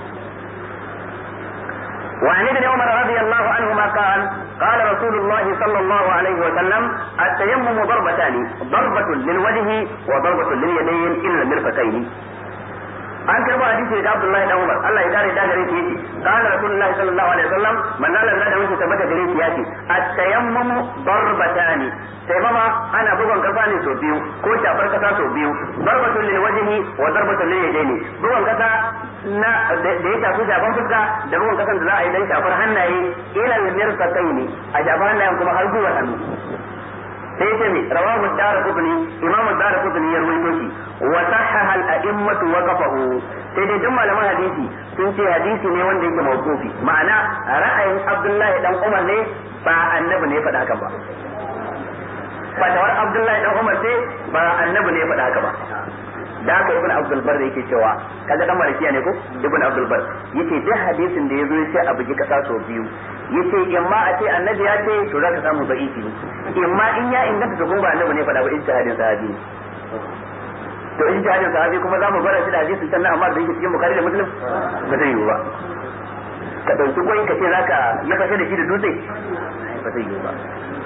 وعن ابن عمر رضي الله عنهما قال قال رسول الله صلى الله عليه وسلم التيمم ضربتان ضربة للوجه وضربة لليدين إلى المرفقين an karbo hadisi da Abdullahi dan Umar Allah ya kare da gare shi yake qala rasulullahi sallallahu alaihi wasallam man la la da mutum tabbata gare shi yake at-tayammum darbatani tayammama ana bugun kasa ne so biyu ko shafar kasa so biyu darbatul lil wajhi wa darbatul lil yadaini bugun kasa na da ya shafi shafan fuska da bugun kasan da za a yi dan shafar hannaye ila al-mirfaqaini a shafar hannayen kuma har zuwa hannu sai ce mi rawahu ad-darqutni imam ad-darqutni ya rawaito shi wa sahaha al-a'immatu waqafahu sai dai duk malaman hadisi sun ce hadisi ne wanda yake mawqufi ma'ana ra'ayin Abdullahi dan Umar ne ba annabi ne ya faɗa haka ba fatawar Abdullahi dan Umar sai ba annabi ne ya faɗa haka ba da haka ibn Abdul Bar yake cewa kaga dan malikiya ne ko ibn Abdul Bar yace duk hadisin da yazo yace a bugi kasa so biyu yace imma a ce annabi ya ce to zaka samu da'ifi imma in ya inganta to kuma ba annabi ne faɗa ba ijtihadin sahabi to ijtihadin sahabi kuma zamu bar shi da hadisin sannan amma da yake cikin Bukhari da Muslim ba zai yiwu ba ka dauki koyi ka ce zaka ya fashe da shi da dutse ba zai yiwu ba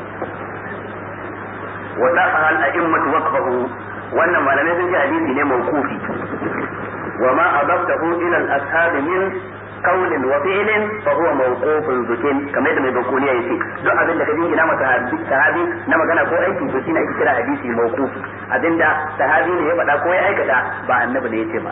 wa dafa al-a'immatu waqfahu wannan malamai sun ce hadisi ne mawqufi wa ma adabtahu ila al-ashab min qawlin wa fi'lin fa huwa mawqufun bikin kamar da mai bakuniya yace duk abin da ka jingina masa sahabi na magana ko aiki to shine ake kira hadisi mawqufi abinda sahabi ne ya faɗa ko ya aikata ba annabi ne yace ba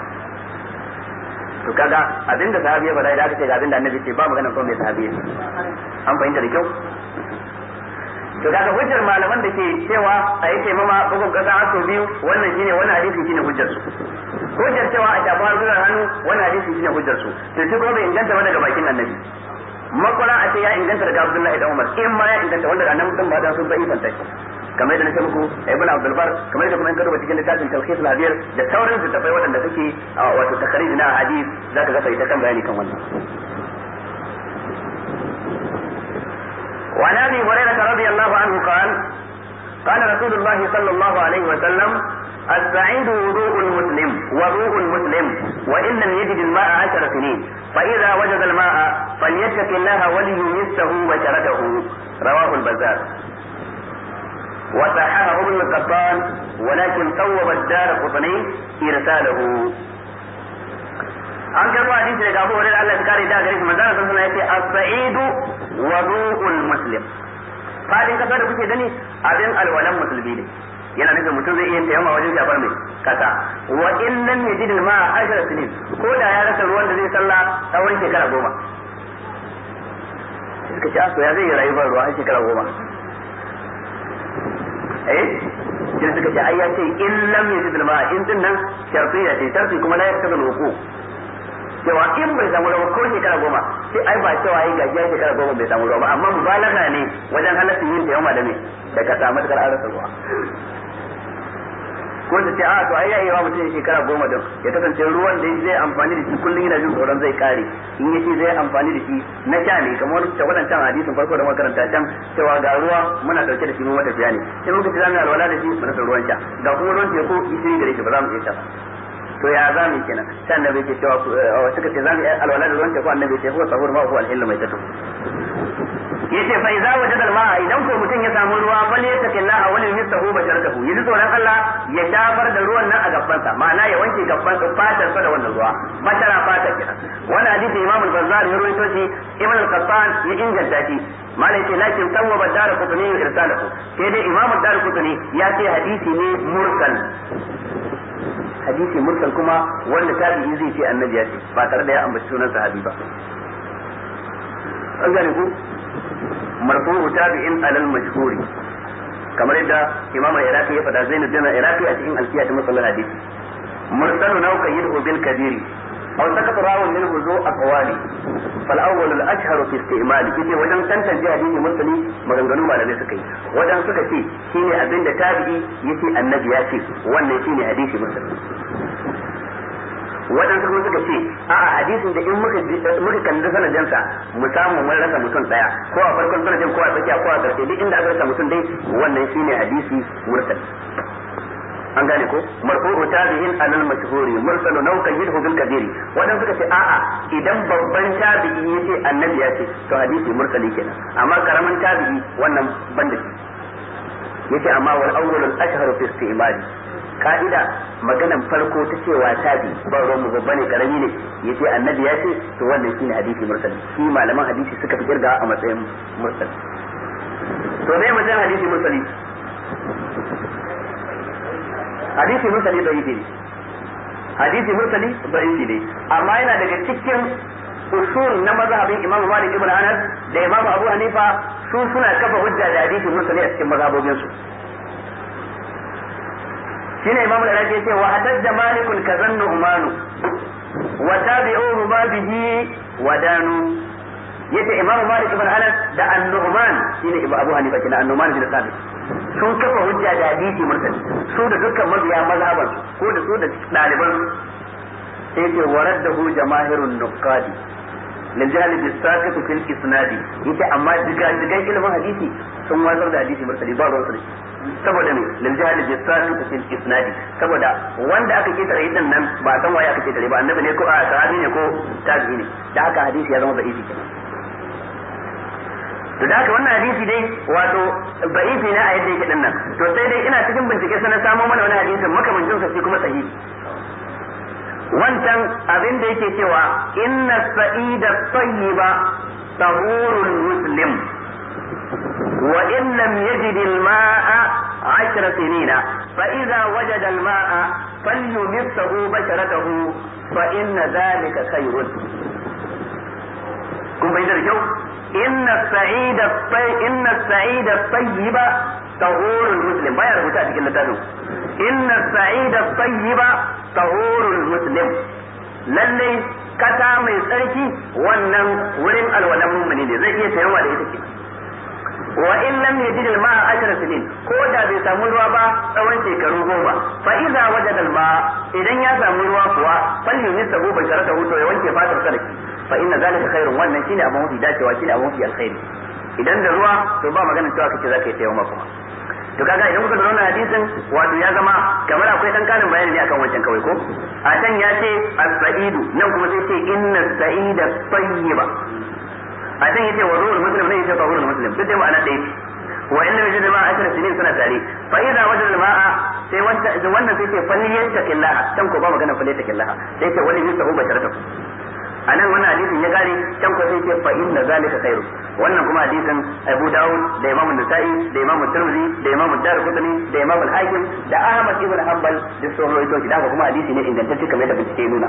to kaga abinda sahabi ya faɗa da aka ce ga abinda annabi ce ba magana ko mai sahabi yace an fahimta da kyau to kaga hujjar malaman da ke cewa a yi taimama bugun kasa har sau biyu wannan shine wannan hadisi shine hujjar su hujjar cewa a shafa harsunan hannu wannan hadisi shine hujjar su to shi kuma bai inganta ba daga bakin annabi makwara a ce ya inganta daga Abdullahi da Umar in ma ya inganta wanda annabi sun ba da sun bai fanta shi kamar yadda nake muku Ibn Abdul Bar kamar yadda kuma in ka duba cikin littafin Tawhid al-Habir da sauran littafai waɗanda suke wato takhrij na hadis zaka ga sai ta kan bayani kan wannan وعن ابي هريره رضي الله عنه قال قال رسول الله صلى الله عليه وسلم السعيد وضوء المسلم وضوء المسلم وان لم يجد الماء عشر سنين فاذا وجد الماء فليتق الله وليمسه بشرته رواه البزار وصححه ابن القطان ولكن صوب الدارقطني ارساله an karbo hadisi daga Abu Hurairah Allah ya kare da gare shi manzo Allah sallallahu alaihi wasallam yace as-sa'idu wudu'ul muslim fadin kasa da kuke gani abin alwalan musulmi ne yana nufin mutum zai iya tayyama wajen shafar mai kasa wa in lam yajid al-ma'a ashara sinin ko da ya rasa ruwan da zai salla tsawon shekara goma suka ce aso ya zai yi rayuwar ruwa har shekara goma eh sai suka ce ai ya ce in lam yajid al-ma'a in din nan shartiyya ce sharti kuma la yaktabu al-wuqu cewa in bai samu ruwa ko shekara goma sai ai ba cewa ai gajiya shekara goma bai samu ruwa ba amma mubalaga ne wajen halatta yin tayammuma da me da ka samu da arasa ruwa ko ta ce a to ai yayi wa mutum shekara goma din ya kasance ruwan da zai amfani da shi kullum yana jin tsoron zai kare in yace zai amfani da shi na sha ne kamar ta wadancan hadisin farko da makaranta can cewa ga ruwa muna dauke da shi mu mata biya ne sai muka ce zamu alwala da shi mu rasa ruwan sha ga kuma ruwan teku isiri gare shi ba za mu iya sha to ya za mu kenan sai annabi ke cewa suka ce za mu yi alwala da ruwan teku annabi ce huwa sahur ma huwa al-hillu mai tatu yace fa idza wajada al-ma'a idan ko mutum ya samu ruwa fa ne take Allah wal yusahu basharatahu yaji tsoron Allah ya shafar da ruwan nan a gabansa ma'ana ya wanke gaban fatar sa da wannan ruwa bashara fata kenan wannan hadisi Imam al-Bazzar ya rawaito shi Ibn al-Qattan ya inganta shi malai ce lakin sawwaba ad-Darqutni irsalahu sai dai Imam ad-Darqutni ya ce hadisi ne mursal hadisi mursal kuma wanda tabi'i zai ce annabi ya ce ba tare da ya ambaci sunan sahabi ba an gane ku marfu'u tabi'in alal mashhuri kamar yadda imam al-iraqi ya fada Zainuddin al-iraqi a cikin alfiya ta musallal hadisi mursalu naw qayyidu bil kabiri aw sakata rawun minhu zu aqwali fal awwal al-ashhar fi istimal kike wajen tantance hadisi mursali maganganu malamai suka yi wajen suka ce shine abinda tabi'i yace annabi ya ce wannan shine hadisi mursali waɗansu kuma suka ce a'a hadisin da in muka muka kalli sanadinsa mu samu mun rasa mutum daya ko a farkon sanadin ko a tsakiya ko a ƙarshe duk inda aka rasa mutum dai wannan shine hadisi mursal an gane ko marfu'u tabi'in alal mashhuri mursalu naw qayyidhu bil kabiri waɗansu suka ce a'a idan babban tabi'i yace annabi ya ce to hadisi mursali kenan amma karaman tabi'i wannan banda shi yace amma wal awwal al ashhar fi istimali ka'ida maganan farko ta cewa tabi ba ruwan mu babba ne karami ne yace annabi ya ce to wannan shine hadisi mursal shi malaman hadisi suka fi kirga a matsayin mursal to ne matsayin hadisi mursali hadisi mursali da yake hadisi mursali da yake ne amma yana daga cikin usul na mazhabin Imam Malik ibn Anas da Imam Abu Hanifa su suna kafa hujja da hadisi mursali a cikin mazhabobin su shine imamu al-iraqi yace wa hatajja malikun kazannu umanu wa tabi'uhu ma bihi wa danu yace imamu malik ibn anas da an-nu'man shine ibnu abu hanifa kina an-nu'man bin sabit sun kafa hujja da hadisi mursal su da dukkan mabiya mazhaban ko da su da daliban sai yace waraddahu jamaahirun nuqadi lil jahl bis saqit fil isnadi yace amma diga digan ilimin hadisi sun watsar da hadisi mursali ba ruwan su saboda ne lil jahl bis saqit fil isnadi saboda wanda aka ketare idan nan ba san waye aka ketare ba annabi ne ko a sahabi ne ko tabi'i ne da haka hadisi ya zama da'ifi kenan to da haka wannan hadisi dai wato da'ifi ne a yadda yake din nan to sai dai ina cikin bincike sai na samo mana wani hadisin makamancin sa shi kuma sahihi wancan abin da yake cewa inna sa'ida tayyiba tahurul muslim wa in lam yajid al-ma'a ashra sinina fa idza wajada al-ma'a falyumsahu basharatahu fa inna dhalika khayrun kun bai da kyau inna sa'ida tayyib inna sa'ida tayyiba tahurul muslim baya rubuta cikin littafin inna sa'ida tayyiba tahurul muslim lalle kasa mai tsarki wannan wurin alwalan mu'mini ne zai iya sayarwa da ita ke wa in lam yajid al-ma'a ashra sinin ko da bai samu ruwa ba tsawon shekaru goma fa idza wajada al-ma'a idan ya samu ruwa kuwa falyumisahu basharatahu to ya wanke fatar sa da shi fa inna zalika khairun wannan shine abu mafi dacewa shine abu mafi alkhairi idan da ruwa to ba magana cewa kace zaka yi tayammuma kuma to kaga idan kuka zauna hadisin wato ya zama kamar akwai dan karin bayani ne akan wancan kawai ko a can ya ce as-sa'idu nan kuma sai ce inna sa'ida tayyiba a can yace wa ruhul muslim ne yace tahurul muslim duk dai ma'ana ɗaya ce wa inna yajid ma'a ashra sinin suna tare fa idza wajada ma'a sai wannan wannan sai ce falyattaqillaha can ko ba magana falyattaqillaha sai ce wani yusahu basharatahu anan wannan hadisin ya gane can ko sai ce fa inna zalika khairu wannan kuma hadisin Abu Dawud da Imam Nasa'i da Imam Tirmidhi da Imam Darqutni da Imam Al-Hakim da Ahmad ibn Hanbal da sauran rawaito da kuma hadisi ne ingantacce kamar da bincike nuna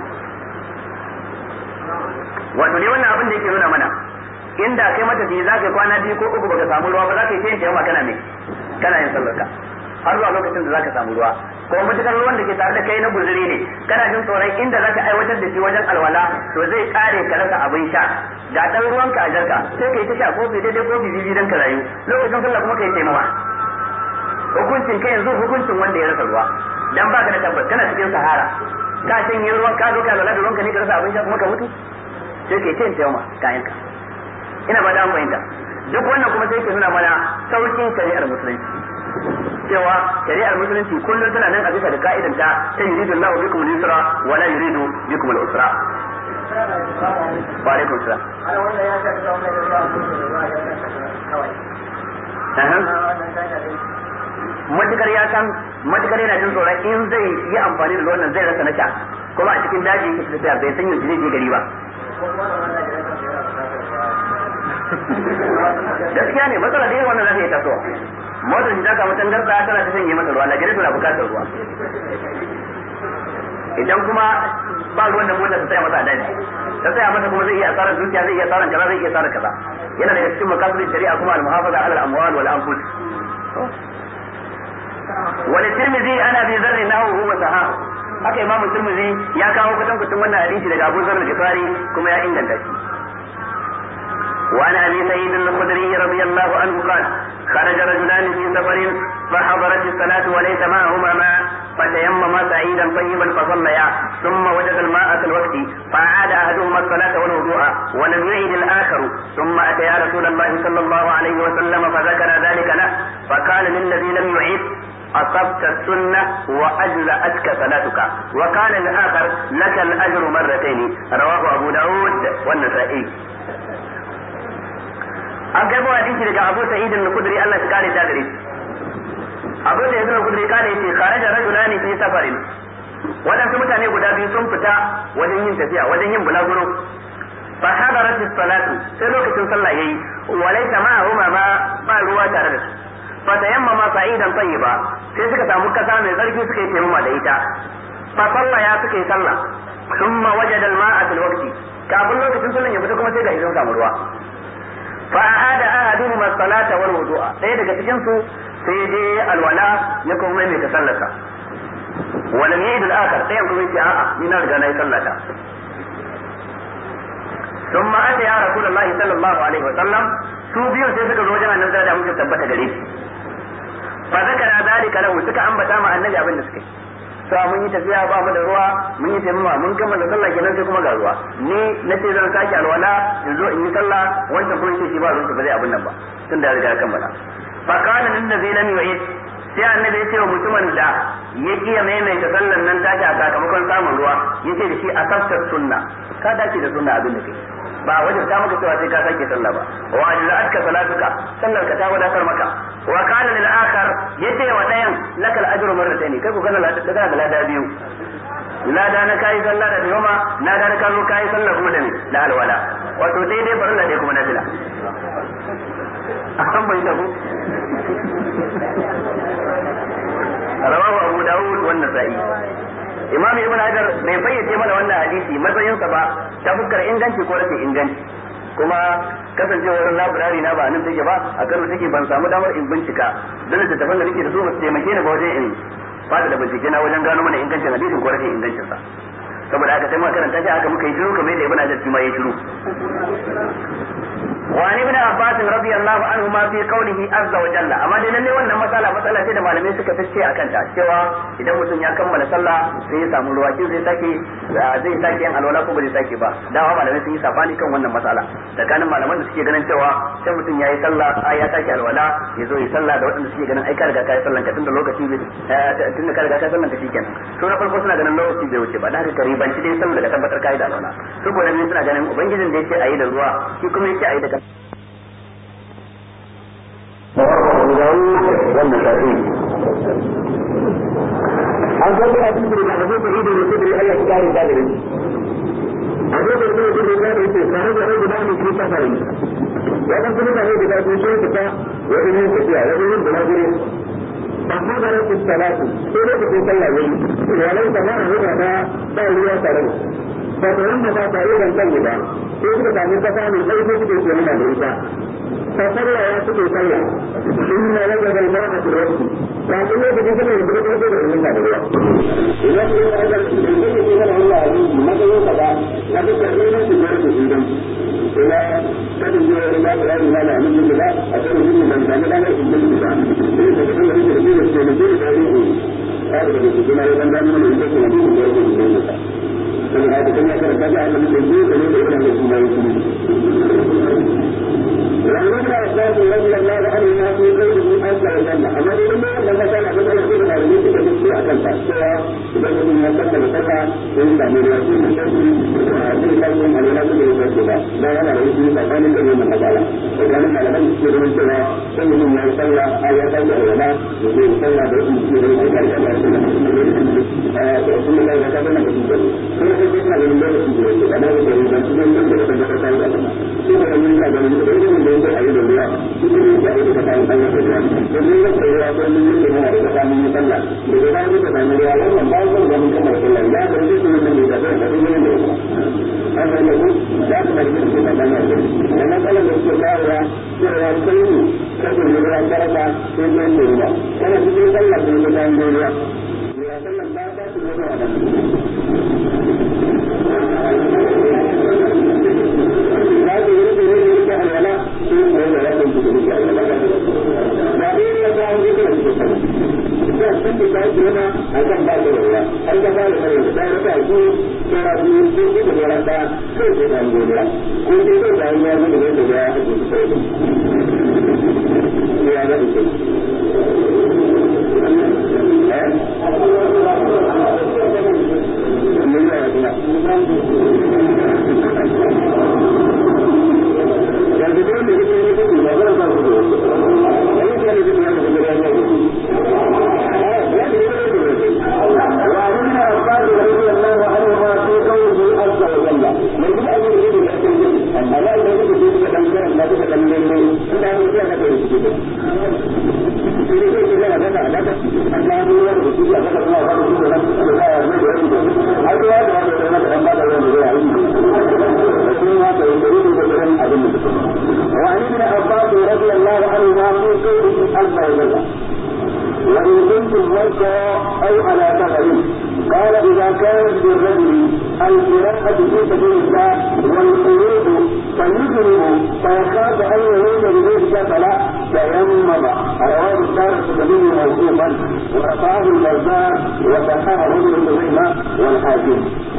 wato ne wannan abin da yake nuna mana inda kai mata ji zaka kwana biyu ko uku baka samu ruwa ba zaka yi tayin tayyama kana me kana yin sallarka har zuwa lokacin da zaka samu ruwa ko matukar ruwan da ke tare da kai na guzuri ne kana jin tsoron inda zaka aiwatar da shi wajen alwala to zai kare ka rasa abin sha ga dan ruwanka a jarka sai kai ta sha kofi daidai kofi biyu dan ka rayu lokacin sallah kuma kai taimawa hukuncin kai yanzu hukuncin wanda ya rasa ruwa dan baka da tabbas kana cikin sahara ka sanya ruwan ka zo ka alwala da ruwanka ne ka rasa abin sha kuma ka mutu sai kai tayin taimawa kayanka ina ba da fahimta duk wannan kuma sai ke nuna mana saukin shari'ar musulunci cewa shari'ar musulunci kullum tana nan a bisa da ka'idan ta ta yuridu Allahu bikum al-yusra wa la yuridu bikum al-usra wa alaikum salam ana wannan ya shafi wannan da ba ku da ruwa ya kawai matukar ya san matukar yana jin tsoron in zai yi amfani da wannan zai rasa na sha kuma a cikin daji yake tafiya bai san yanzu zai je gari ba gaskiya ne matsala da wannan zai tasowa motar shi ta kama tangarda tana ta sanye masa ruwa lagare tana bukatar ruwa idan kuma ba ruwan da motar ta tsaya masa a daji ta tsaya masa kuma zai iya asarar dukiya zai iya asarar kaza zai iya asarar kaza yana daga cikin makasudin shari'a kuma al-muhafaza ala al-amwal wal anfus wal tirmidhi ana bi zarri nahu huwa sahah haka imamu tirmidhi ya kawo kutan kutan wannan hadisi daga Abu Zar al-Ghifari kuma ya inganta shi وعن ابي سعيد الخدري رضي الله عنه قال خرج رجلان في سفر فحضرت الصلاه وليس معهما ماء فتيمما سعيدا طيبا فصليا ثم وجد الماء في الوقت فاعاد احدهما الصلاه والوضوء ولم يعد الاخر ثم اتيا رسول الله صلى الله عليه وسلم فذكر ذلك له فقال للذي لم يعد أصبت السنة وأجزأتك صلاتك وقال الآخر لك الأجر مرتين رواه أبو داود والنسائي an kai bawa hadisi daga Abu Sa'id al-Khudri Allah ya kare ta gare Abu Sa'id al-Khudri kare yace kharaja rajulani fi safarin wadansu mutane guda biyu sun fita wajen yin tafiya wajen yin bulaguro fa hadarat as-salatu sai lokacin sallah yayi walaysa ma'ahuma ma ba ruwa tare da su fa tayammama sa'idan tayyiba sai suka samu kasa mai tsarki suka yi tayammuma da ita fa sallah ya suka yi sallah thumma wajada al-ma'a fil waqti kafin lokacin sallah ya fita kuma sai ga idan samu ruwa fa ahada ahaduhuma as-salata wal wudu'a sai daga cikin su sai je alwala ya kuma mai ta sallata ولم يعد الآخر سيم كم يتي آآ من أرجانا يسلتا ثم أتى يا رسول الله صلى الله عليه وسلم سوبيو سيسك الوجنة نزل دعوه تثبت قريب فذكر ذلك له سك أنبتا مع النبي أبن نسكي sa mun yi tafiya ba mu da ruwa mun yi taimama mun kammala sallah kenan sai kuma ga ruwa ni nace zan saki alwala in zo in yi sallah wancan kuma sai shi ba ruwa ba zai abin nan ba tun da ya riga kammala fa kana lin nabi lam yu'id sai annabi ya ce wa mutumin da ya kiya maimaita sallan nan take a sakamakon samun ruwa yace da shi asafta sunna ka dace da sunna abin da kai ba wajen ta maka cewa sai ka sake sallah ba wa ajla'atka salatuka sallar ka ta wadatar maka wa kana lil akhar yace wa dayan lakal ajru marratayn kai ku kana da lada biyu lada na kai sallah da yoma na da ka zo kai sallah kuma da ni da alwala wato dai dai farilla dai kuma nafila akan bai tabu rawahu abu daud wa an-nasa'i imam ibn hajar bai fayyace mana wannan hadisi matsayinsa ba ta fuskar inganci ko rashin inganci kuma kasancewar labirari na ba nan take ba a Kano take ban samu damar in bincika dan littattafan da nake da su ba su taimake ni ba wajen in fada da bincike na wajen gano mana ingancin hadisin ko rashin ingancin sa saboda haka sai muka karanta shi haka muka yi shiru kamar yadda ibn hajar shi ma ya shiru وعن ابن عباس رضي الله عنهما في قوله عز وجل amma dai lalle wannan matsala matsala ce da malamai suka tace akan ta cewa idan mutum ya kammala sallah sai ya samu ruwa kin zai sake zai sake yin alwala ko ba zai sake ba dawa malamai sun yi sabani kan wannan matsala tsakanin malaman da suke ganin cewa sai mutum yayi sallah ai ya sake alwala ya zo yi sallah da waɗanda suke ganin ai ka riga kai sallan ka tunda lokaci bai tunda ka riga kai sallan ka shikenan to na farko suna ganin lokaci bai wuce ba da haka karibanci dai sallah daga tabbatar kai da alwala saboda ne suna ganin ubangijin da yake ayi da ruwa shi kuma yake ayi da والنسائي عن ذلك حديث الحديث عيد الرسول الله تعالى الجابر حديث الرسول الجابر خرج رجل في سفر وكان كل ما هو بذات شيء بتاع وإن يستطيع وإن بلاغره فحضرت الصلاة سورة في صلى وليس معه هذا داعية له فتلمس تقريبا طيبا يجب أن يتفاهم الغيب في الجنة بالإنسان فصلى يا سيدي صلى إن وجد الماء في الوقت لكن ليس بسبب البرد وجد الماء في الوقت إذا كنت أيضا الجنة في هذا الله عليه متى يوقع لكن تقريبا في الوقت في الجنة إلى تجد الله لا إله إلا من الله أشهد أن من كان لا يؤمن بالله ليس بسبب الجنة في الجنة هذا الذي يقول أيضا لا من الجنة في الجنة فلهذا كما كان تجعل من الجنة ليس إلا من وعن ابن عباس رضي الله عنهما في قوله عز وجل اما لما لما كان ابن عباس يقول على ذلك في اكلت سواء بين من يسمى بسكه ومن من يكون في كلام على لا تدري كذا لا ولا يجوز فكان من من قال وكان على من يصير من سوى كل من يصلى ايات ولا يصلى باسم رسول الله صلى الله عليه وسلم كل شيء من الله سبحانه وتعالى da ayi da ruwa cikin da ayi da kayan Allah da ruwa domin ya kai ruwa ko mun yi da da kayan sallah da da bayan da kayan ruwa wannan ba zan ga mun kamar sallah ya ga duk mun ne da da da mun ne amma ne ku da ka da shi da Allah ne amma kala da su da ruwa cewa sai ni kada ruwa baraka sai mun ne ruwa kana cikin sallah da da kayan ruwa ya sallah ba ta su da da هنا akan ba da ruwa har da ba da ruwa da ya ta ku kira ku ku da ruwa da sai ku da ruwa ku ji da da ruwa da da da ya ku sai ya da ku eh mun ya da ya da da ne ne ne ku da da ku ai ya ne da ya da ku وعن عباس رضي الله عنهما في قوله عز وجل من كل أمر يريد أن يكون أما لا يريد أن يكون كلام لا تتكلم إلا أن يكون هذا الشيء يريد أن لا لا لا أما هو يريد أن لا لا لا لا هذا هذا هذا ما لا يريد وعن ابن عباس رضي الله عنهما في قوله عز وجل وإن كنتم مرضى أو على سفر. قال إذا كانت بالرجل القراءة في سبيل الله والقلوب فيجرب فيخاف أن يموت بذلك فلا تيمم. رواه الدار القطني موقوفا ورفعه البزار وصححه ابن خزيمة والحاكم.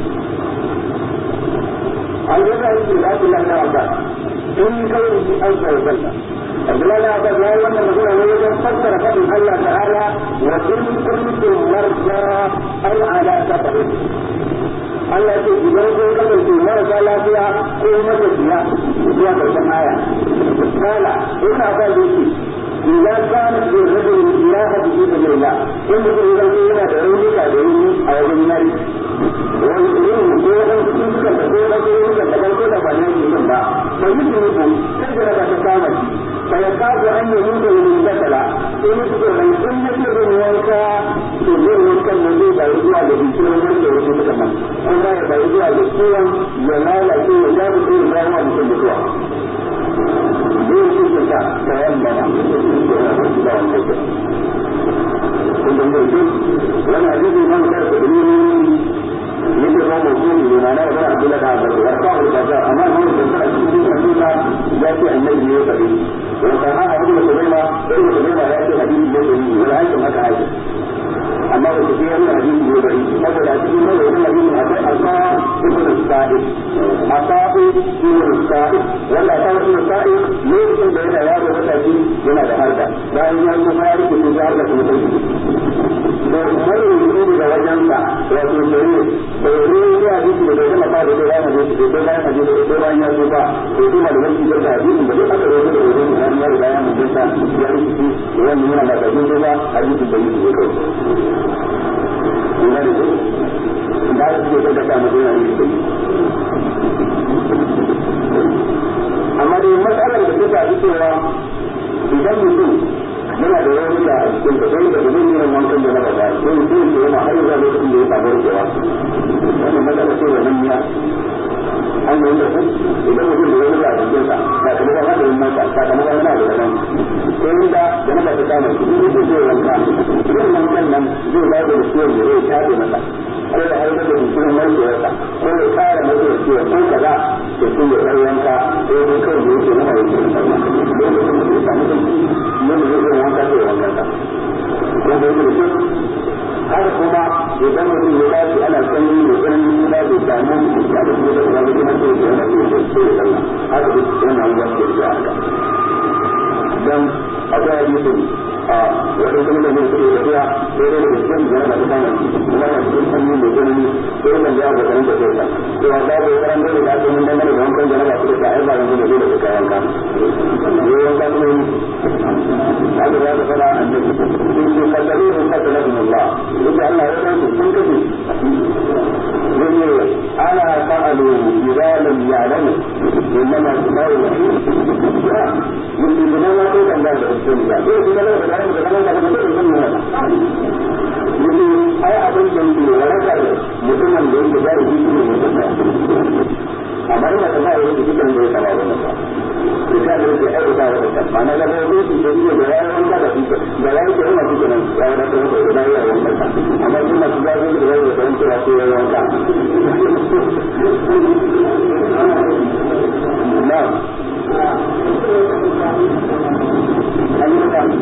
الجزاء استدعاء الله تعالى إن كونه عز وجل. عبد الله بن عباس لا يوم نقول أنه يجب فسر فضل الله تعالى وإن كنتم مرضى أو على سفر. Allah ce idan kun kasance marasa lafiya ko matafiya zuwa ƙarshen aya. Kala ina ba da shi idan kana da rajin ilaha bi sabilillah in mutum zan yi yana da raunuka da yi a wajen yari. Wani irin ko wajen cikin suka da ko wajen suka da farko da ba ne mutum ba. Ba yi su mutu sai da raba ta kama shi. Fa ya kafu an yi mutu wani gasala sai mutu ko ran sun na ce zan wanka to zai wankan nan zai bayi zuwa da bikirin wanda wasu suka nan. Kuma ya bayi zuwa da ciwon ya lalace ya jabu sai ya zama mutum mutuwa. Zai ce ta ta yamma na wani hadisi man karfa da nemi yake ba mu ko ne na da Abdullah da Abu Bakar da Bazar amma mun da ta cikin hadisi ya ce annabi ne fadi wa kana Abu Bakar da Ibn Zubayr ya ce hadisi ne ne wala aikin haka aiki amma da shi yana hadisi ne bari saboda cikin ne da hadisi akwai alqa ibn Sa'id Asabu ibn Sa'id wanda ta ibn Sa'id ne da yana yaro wata shi yana da harda bayan ya kuma ya rike shi har da kuma da wani ne da wajen sa wato sai da ne ya hadisi da zama ba da ya hadisi da bayan hadisi da bayan ya zuba to kuma da wani da hadisi da duk aka rawaito da wani har ya riga ya mutunta ya rike wannan yana da hadisi da hadisi da yake kai ina da da su da ta mutum yana yi amma dai matsalar da take a cewa idan mutum yana da wani da a cikin da sai da domin yin wankan da na baba sai mutum ke yana har zuwa lokacin da ya samu rikewa wannan matsala ce da nan ya an yi da su idan mutum da wani da a cikin sa sakamakon hadarin mota sakamakon yana da nan sai da da na baba ta mai kudi da zai wanka yin wankan nan zai ba da ciwon da zai tafi masa ko da haifar da jikin wankewarsa ko da kare masa da ciwon ko kaza da sun yi ɗan wanka ko dai kawai da yake nama yake da sarwa lokacin da ya samu sauki yadda zai zai wanka sai wankan sa ko da yake da shi haka kuma idan mutum ya tashi ana sanyi da tsananin da bai samu da da su da kuma da kuma sai ya yana da sai ya sallah haka duk wannan wanda ke da haka dan akwai hadisi a wani kuma da mai suke tafiya sai dai da cikin yana da kuma kuma da cikin sanyi mai tsanani sai da ya ga kan da sai ta to a da ran da da ake mun da mana wankan da ba su da ai ba ran da da da kayan ka ne wanka ne haka da ka fara annabi in ka kadari in ka kadari Allah yake Allah ya san sun kace ne ala fa'alu idza lam ya'lamu innama tumaru ya yin da nan ko kan da su da ko da da da da da da mutum ai abin da yake waraka da mutumin da yake da shi ne mutum amma ina da mai yake cikin da ya saba wannan ba to da da yake aika da wannan ba na da da yake da yake da yayin wanda da shi da yayin da yana cikin nan ya da da da da yayin wanda amma kuma su da da da da da da ko yayin wanda na ayyuka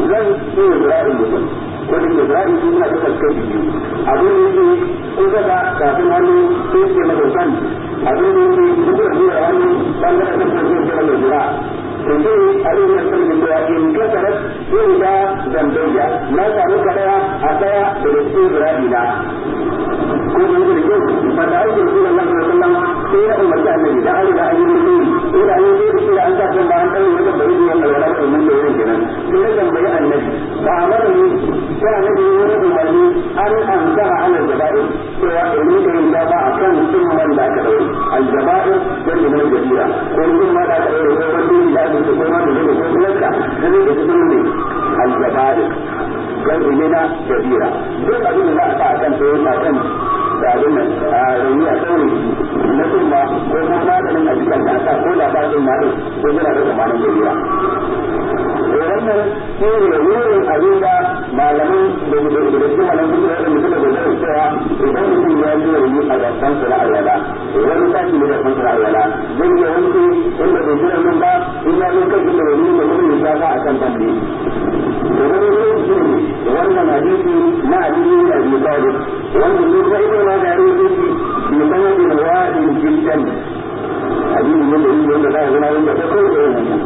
zan shi ne zira'in mutum ko da ke zira'in shi suna ta kaskai biyu abin da yake kusa da kafin hannu sai ke masa san abin da yake kusa da zuwa hannu bangaren da kuma zai kira mai zira to shi a yi na sarki cewa in kasarar sai da zambayya na samu kadaya a daya daga cikin zira'i na ko da yake da kyau fata aiki da sunan Allah sallallahu sai ya umarci annabi da an da an yi mutum ko da an yi da shi an sa kan ba an kai wata bai da wannan wala da mun da yin kenan sai ya tambayi annabi ba amara ni sai annabi ya yi umarni an amsa ala jaba'i cewa in da yin da ba akan sunnan da aka daure aljaba'i wanda ne jabira ko sunna da aka daure ko wanda da aka ce ko ma da ne ko kulaka da ne da sunnan ne aljaba'i kan ilena jabira duk abin da za a sa akan sai ya kan da abin nan a rauni a sauri na sunna ko kuma maganin a cikin da aka ko da ba sun ma din ko yana da zamanin jabira to wannan shi ne wurin abin da malaman da da da da kuma nan kuma da mutum da zai cewa idan mutum ya ji rauni a gaban sa na alwala wani sashi ne da kansa alwala zai yi wanke inda bai jira nan ba in ya zo kai da rauni da kuma ya sa a kan tambaye to wani lokaci ne wannan hadisi na hadisi da Abu Talib wanda ne sai ibn Majah ya yi bi sanadin wa'in jiddan hadisi ne da yake wanda da yana wanda ta kai da wannan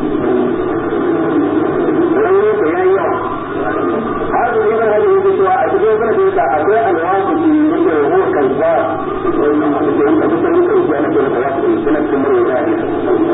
rauni ko yayi yawa har da ibn Majah yake cewa a cikin sanadin sa akwai alwasu ki yake ruwa kaza wannan hadisi da kuma sai kai yana da alwasu suna cikin murya hadisi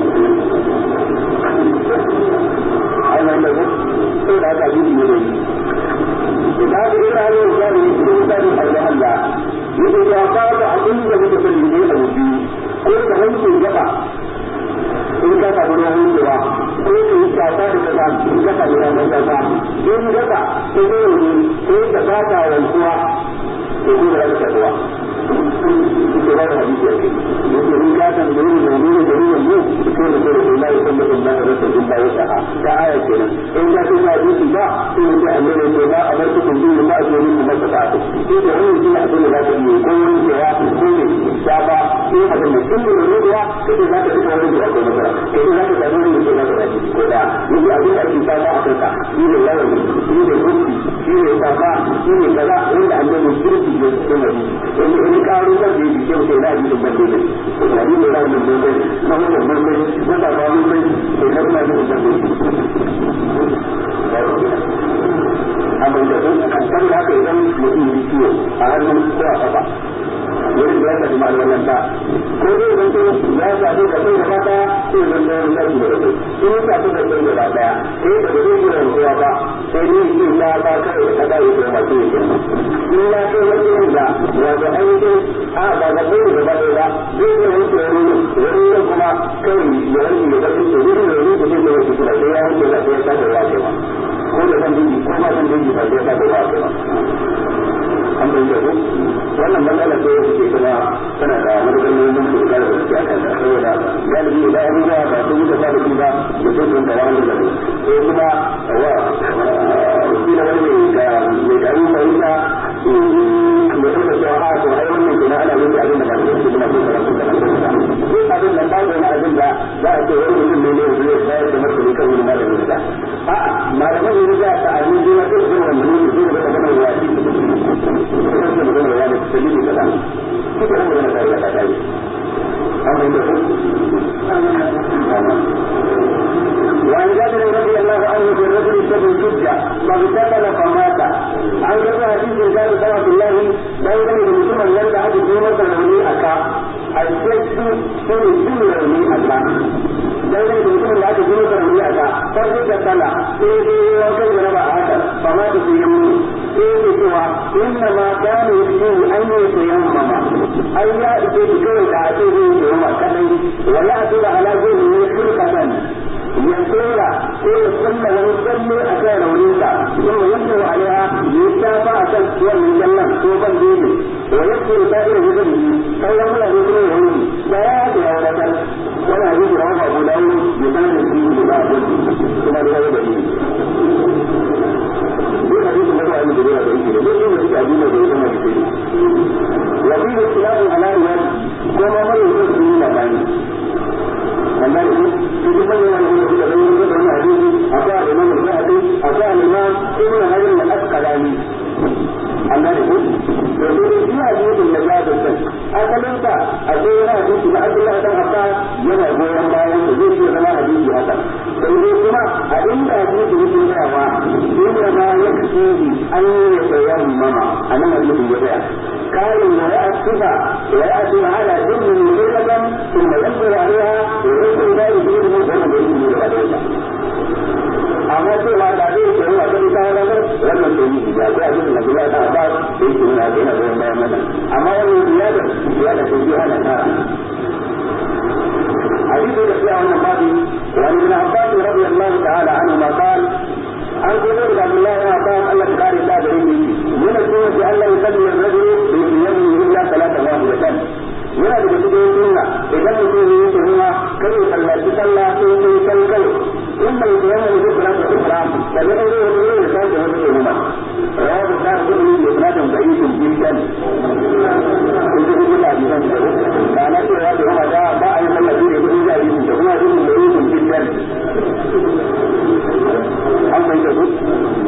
Allah da ko da aka yi ne dai da ga ira ne da ne da da Allah yake ya fara abin da muke sani ne a wuce ko da hanci gaba in ka ta gurin hancewa ko ka yi tsada da kaza in ka ta gurin kaza in gaba ko ne ko da ba ta wankuwa ko da ta ruwa ko da hadisi yake yake in ka ta gurin da ne da ne ne ko da ko Allah ya sallama Allah rasulullah ya sa'a ta aya kenan in ka ta hadisi ba sai ya annabi ce ba a bar ku bin ba a zo ne kuma ta ta sai da wannan shi abin da zaka yi ko wani cewa ko ne ta ba sai abin da kin da ruwa sai za ka fita wani da ko masara sai za ka samu ne ko za ka yi ko da yi abin da ake saba a kanka shi ne lawan shi ne kuski shi ne saba shi ne kaza wanda annabi kirki ne cikin wani wani in ka ruwa da yi kyau sai da yi da bande ne da yi da lawan da ne na wannan bande na da ba mu sai sai da kuma da bande abin da sun kan haka idan mutum yi ciwo a hannun ko a kafa wurin da ya tafi ma'alwalan ta ko zai zanto ya shafi da kai gaba daya sai zan da wani lafi da kai in ya shafi da kai gaba daya sai da ba zai jira kowa ba sai ne shi ya ba kai da kada ya kuma masu yake in ya kai wani yin da wato ainihin a ba ga kai gaba daya ba zai zai wanke wani wani yin kuma kai ya wanke ya zafi to wani wani da zai zai wanke kula sai ya wanke da sai ya shafi ruwa ke ma ko da kan dingi ko ma kan dingi ba sai ya shafi ruwa ke ma an bai da wannan matsala ce da ke kuma tana da matuƙar muhimmanci da da gaskiya kan ta saboda galibi da abubuwa ba su muka sa da su ba da su sun tawa da su ko kuma wa shi da wani ga mai gari fahimta da suka ce ha to ai wannan kenan ana yin abin da ba su su kuma su da su da su da duk abin da ba wani abin da za a ce wani mutum ne ne zai bayar da martani kan wani malamin da a'a malamin ne za ta abin da ya ce da wannan ne zai da magana ya ci da magana ya da dalili kaza kuka nan magana ta riga ta kai amma inda ku وعن جابر رضي الله عنه في الرجل الذي شج فاغتسل فمات. عن كذا حديث كان صلى الله دائما يقول من لم يعد دينه فلولي أكا الشج في الدين لولي أكا دائما يقول من يعد دينه فلولي أكا فاغتسل إيه وكيف نبع هذا فمات في يمه إيه سوى إنما كان يكفيه أن يتيمم أي يأتي بكل تعاتيه يوم كذا ويأتي على ذهنه خلقة ينقل كل سنة ويسمي أكان وليسا ثم يسمع عليها يستافى أكان سوى من جنة سوى دينه ويكفر سائر جسده فيقول ذكر الهولي لا يأتي أولا ولا يجب رواه أبو داود بسند الدين ببعض ثم بغير دليل دي حديث النبي عليه الصلاة والسلام ليه يجب أدين ويسمى بسيده وفيه اختلاف على رواية كما مر يقول سنين أبعين والله يقول في جمال يعني هو في تغيير من هذه أطاع الإمام الزهدي أطاع الإمام قالوا ويأتيها ويأتي على ابن ملكة ثم ينظر عليها وينظر ذلك بإذنه ومن بإذنه لغدوها amma cewa da zai ke ruwa ta ita ranar wannan da yi ya ga abin da ya ta ba da yake nuna da yana goyon bayan wannan amma wannan ziyada ziyada ta ji hana ta hadisi da shi a wannan babu wa ibn Abbas radiyallahu ta'ala anhu ma qala an kuma da Allah ya ba Allah ta kare ta da yake yana cewa sai Allah ya sani ar-rajulu bi yawmihi illa salatan wahidatan yana da cikin sunna idan mutum ya yi sunna kai sallaci sallah sai sai kai kai in bai da yana da kura da kura da ne da ne da sai da wani sunna rawu da kullu ne da da bai yin jikan da da da na ce ya da da ba a yi sallah da kudi da yin da kuma yin da yin jikan an bai da duk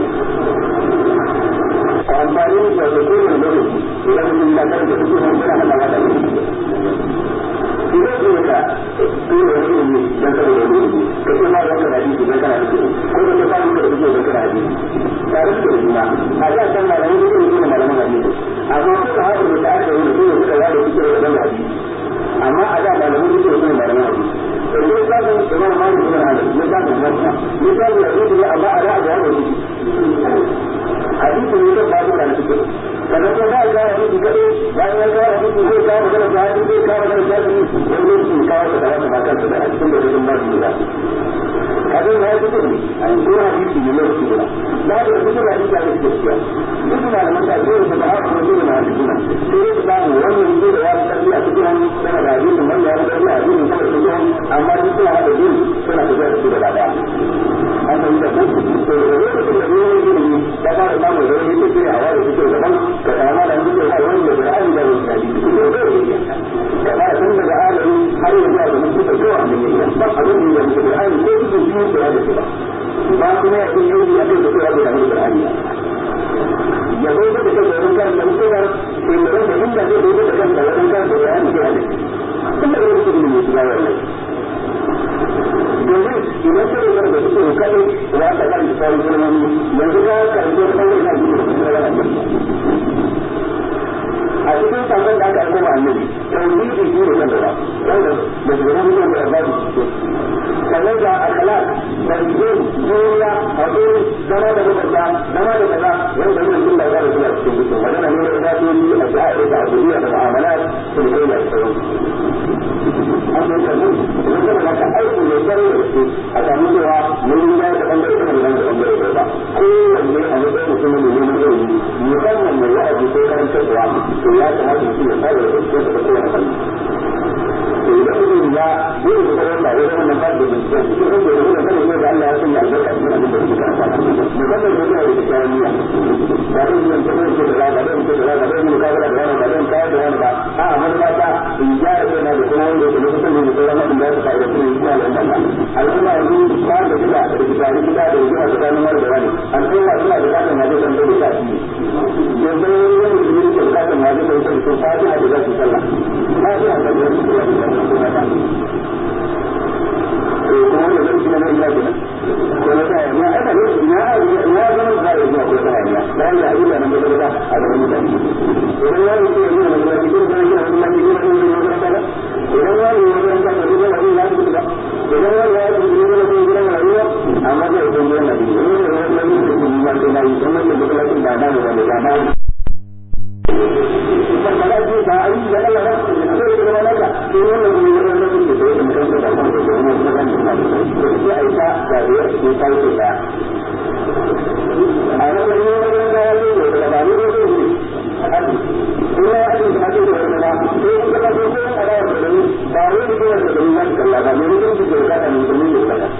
amfani da kowane lokaci idan mutum ya karɓe su ne yana da wata ne idan ku ka tura wani ilimi don kada da ilimi ka ce ma wanda hadisi don kana da ko da ka fara da ilimi don kana hadisi tare da juna a da san malamin da ilimi ne malamin hadisi amma ko da haka da aka yi da su suka ware su da dan hadisi amma a da malamin da ilimi ne malamin hadisi to ne ka ga imam Malik bin Anas ne ka ga wannan ne ka ga hadisi ne amma a da ga hadisi hadisi ne da babu da suke kada ko da ga hadisi kade bayan ya ga hadisi zai kawo magana da hadisi zai kawo magana da hadisi wanda yake kawo da wata mata da a cikin da cikin babu da kada ne ya fito ne an ko hadisi ne lokaci guda da da cikin hadisi da cikin gaskiya duk da malaman da ke da ba a ko da hadisi ne sai da samu wannan ne da ya tafi a cikin sana da hadisi wanda ya tafi a cikin sana da cikin amma duk suna hada din suna da su da daya an san da ku to da lokacin da ne ne da fara samu da wani yake a wani cikin gaban ka kama da muke ba wanda da an da wani hadisi ko da yake kama tun daga alami har yanzu da muke da kowa ne ne ba abin da muke da alami ko cikin biyu da ya dace ba ba kuma ya ce yau ya ce da kowa da alami ya zo da kake da kan da muke da sai da inda zai zo da kan da kan da ya yi da hadisi kuma da muke da ne da wannan domin idan ka rigar da suke kaɗai wa ka kan da sauran kalmomi yanzu ka karɓi wata ɓangare na biyu da a cikin sakon da aka aiko ma annabi tauhidi shi ne kan gaba wanda da shugaban mutum da babu su sannan ga akhlaq tarbiyyar juriya haƙuri zama da mabarta zama da kaza wanda mun tun da ya da suna cikin mutum magana ne da zafi a sha'ir da abubuwa da mu'amalat sun kai da sauran an yi kan mun idan ka ka aiki ne kare da su a samu cewa mun yi da bangare kuma da bangare da ba kowanne a matsayin mutum ne ne ne musamman mai wa'azi ko karantarwa to ya kamata mutum ya fara da gaskiya da kowane fanni to idan mutum ya dole da kowa ba wai wannan ba da gaskiya cikin rage da wannan kare da Allah ya sanya albarka cikin abin da yake karanta musamman da yana da kyakkyawan niyya ba zai yi ta kai da raga da mutum da raga da mutum ka ga da raga da ka da wani ba a amma ta in ja da na da kuma wanda da lokacin da sauran mutum da su fa'ida su yi Allah al'umma yanzu ba da gida da gida da gida da gida da ganin wani da wani al'umma suna da kasan na zai san da ta ci yanzu wani mutum ne ke bukatar ma zai san da fatiha da zai sallah ba shi da wani da zai san da ta eh kuma wanda zai ci na nan ya gina ko na ta ya aka ne ya ya zama da ya ko ta ya la ya illa nan da da a da mutane idan ya yi ne ne da cikin da ya kuma ne da ne da da idan ya yi wajen da da da ya yi da idan ya yi da ne da da da rayuwa amma da idan ya yi ne ne da da da da yi kuma da da da da da da da فالملاك داعي لأن رأس الخير الملاك في يوم من الأيام التي تريد أن تكون تكون تكون في أيساء داعية في صوت الله أنا من يوم من الأيام التي تريد إلا أن تحدث العلماء في كما تقول على العلماء داعية في العلماء كلا داعية في الجلسات المسلمين لك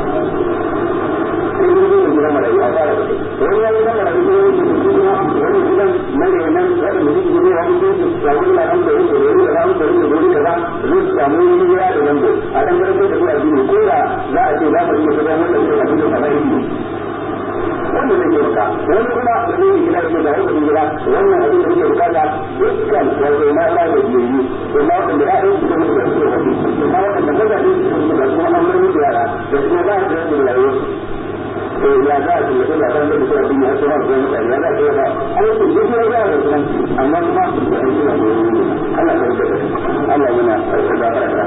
wani ya yi zama da kuma wani kuma wani gidan mai nan wani mutum ne wani kuma ya wani na kan da yake da yake da wani da yake da yake da zai samu wani ya da nan a dan garke da kuma dini ko da za a ce za ka iya kuma wannan da ka fito kamar yake wanda zai maka wani kuma da zai gida da da wani gida wannan abin da yake bukata dukkan wato na ba da biyu to ma wanda da ai su da su da su ma wanda da da su da kuma an bar mu yara da kuma ba da su da rayuwa to ya za a ce da kan da kuma bin ya tsara da mutane ya za a ce ba ai to duk ya ga da kuma amma kuma da ai kuma Allah ya rubuta Allah yana da da fara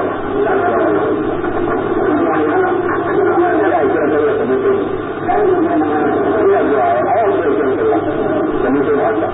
Allah ya kira da kamar sai ya ga ai ya kira da kamar sai Allah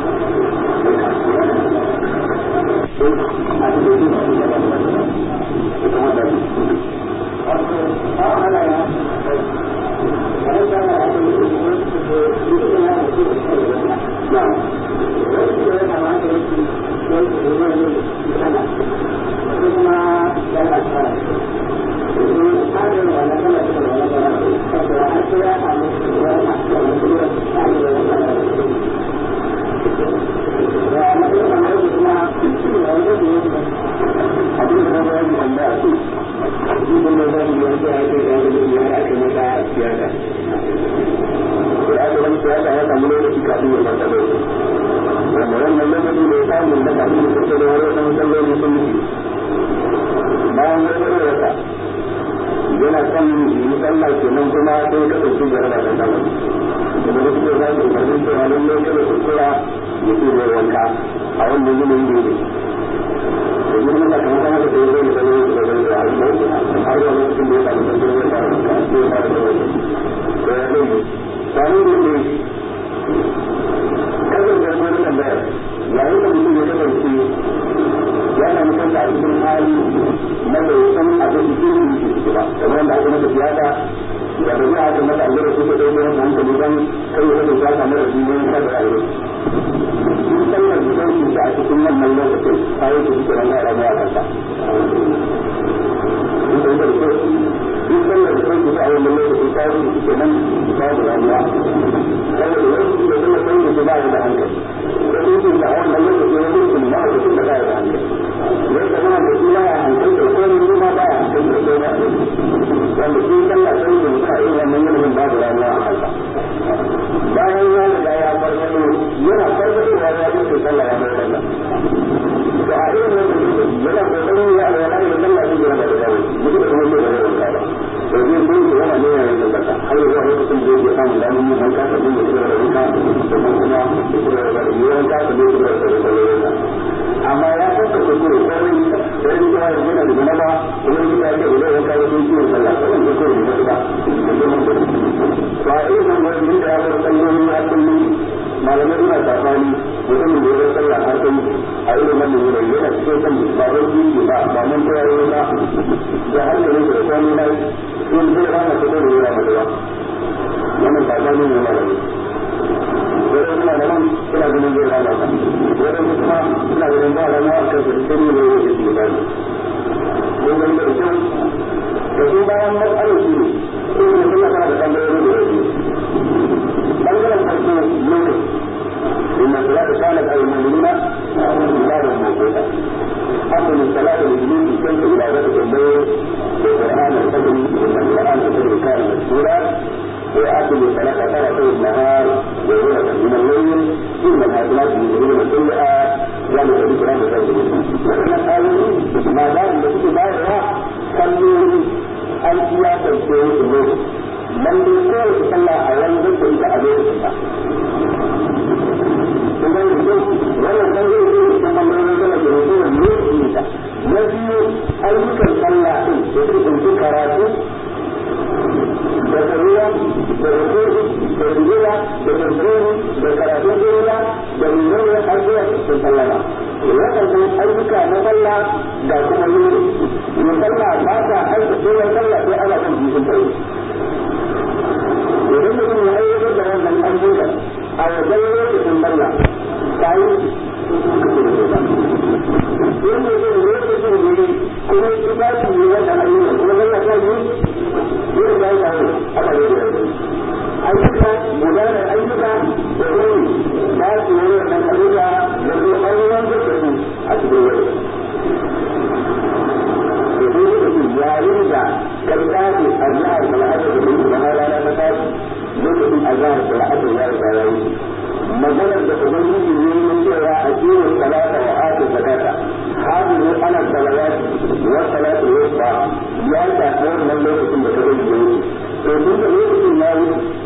maganar da ubangiji ne ya cewa a cikin salata wa atu zakata hadu ana salawati wa salatu wusta ya ta wannan lokacin da ta rage to tun da lokacin ya yi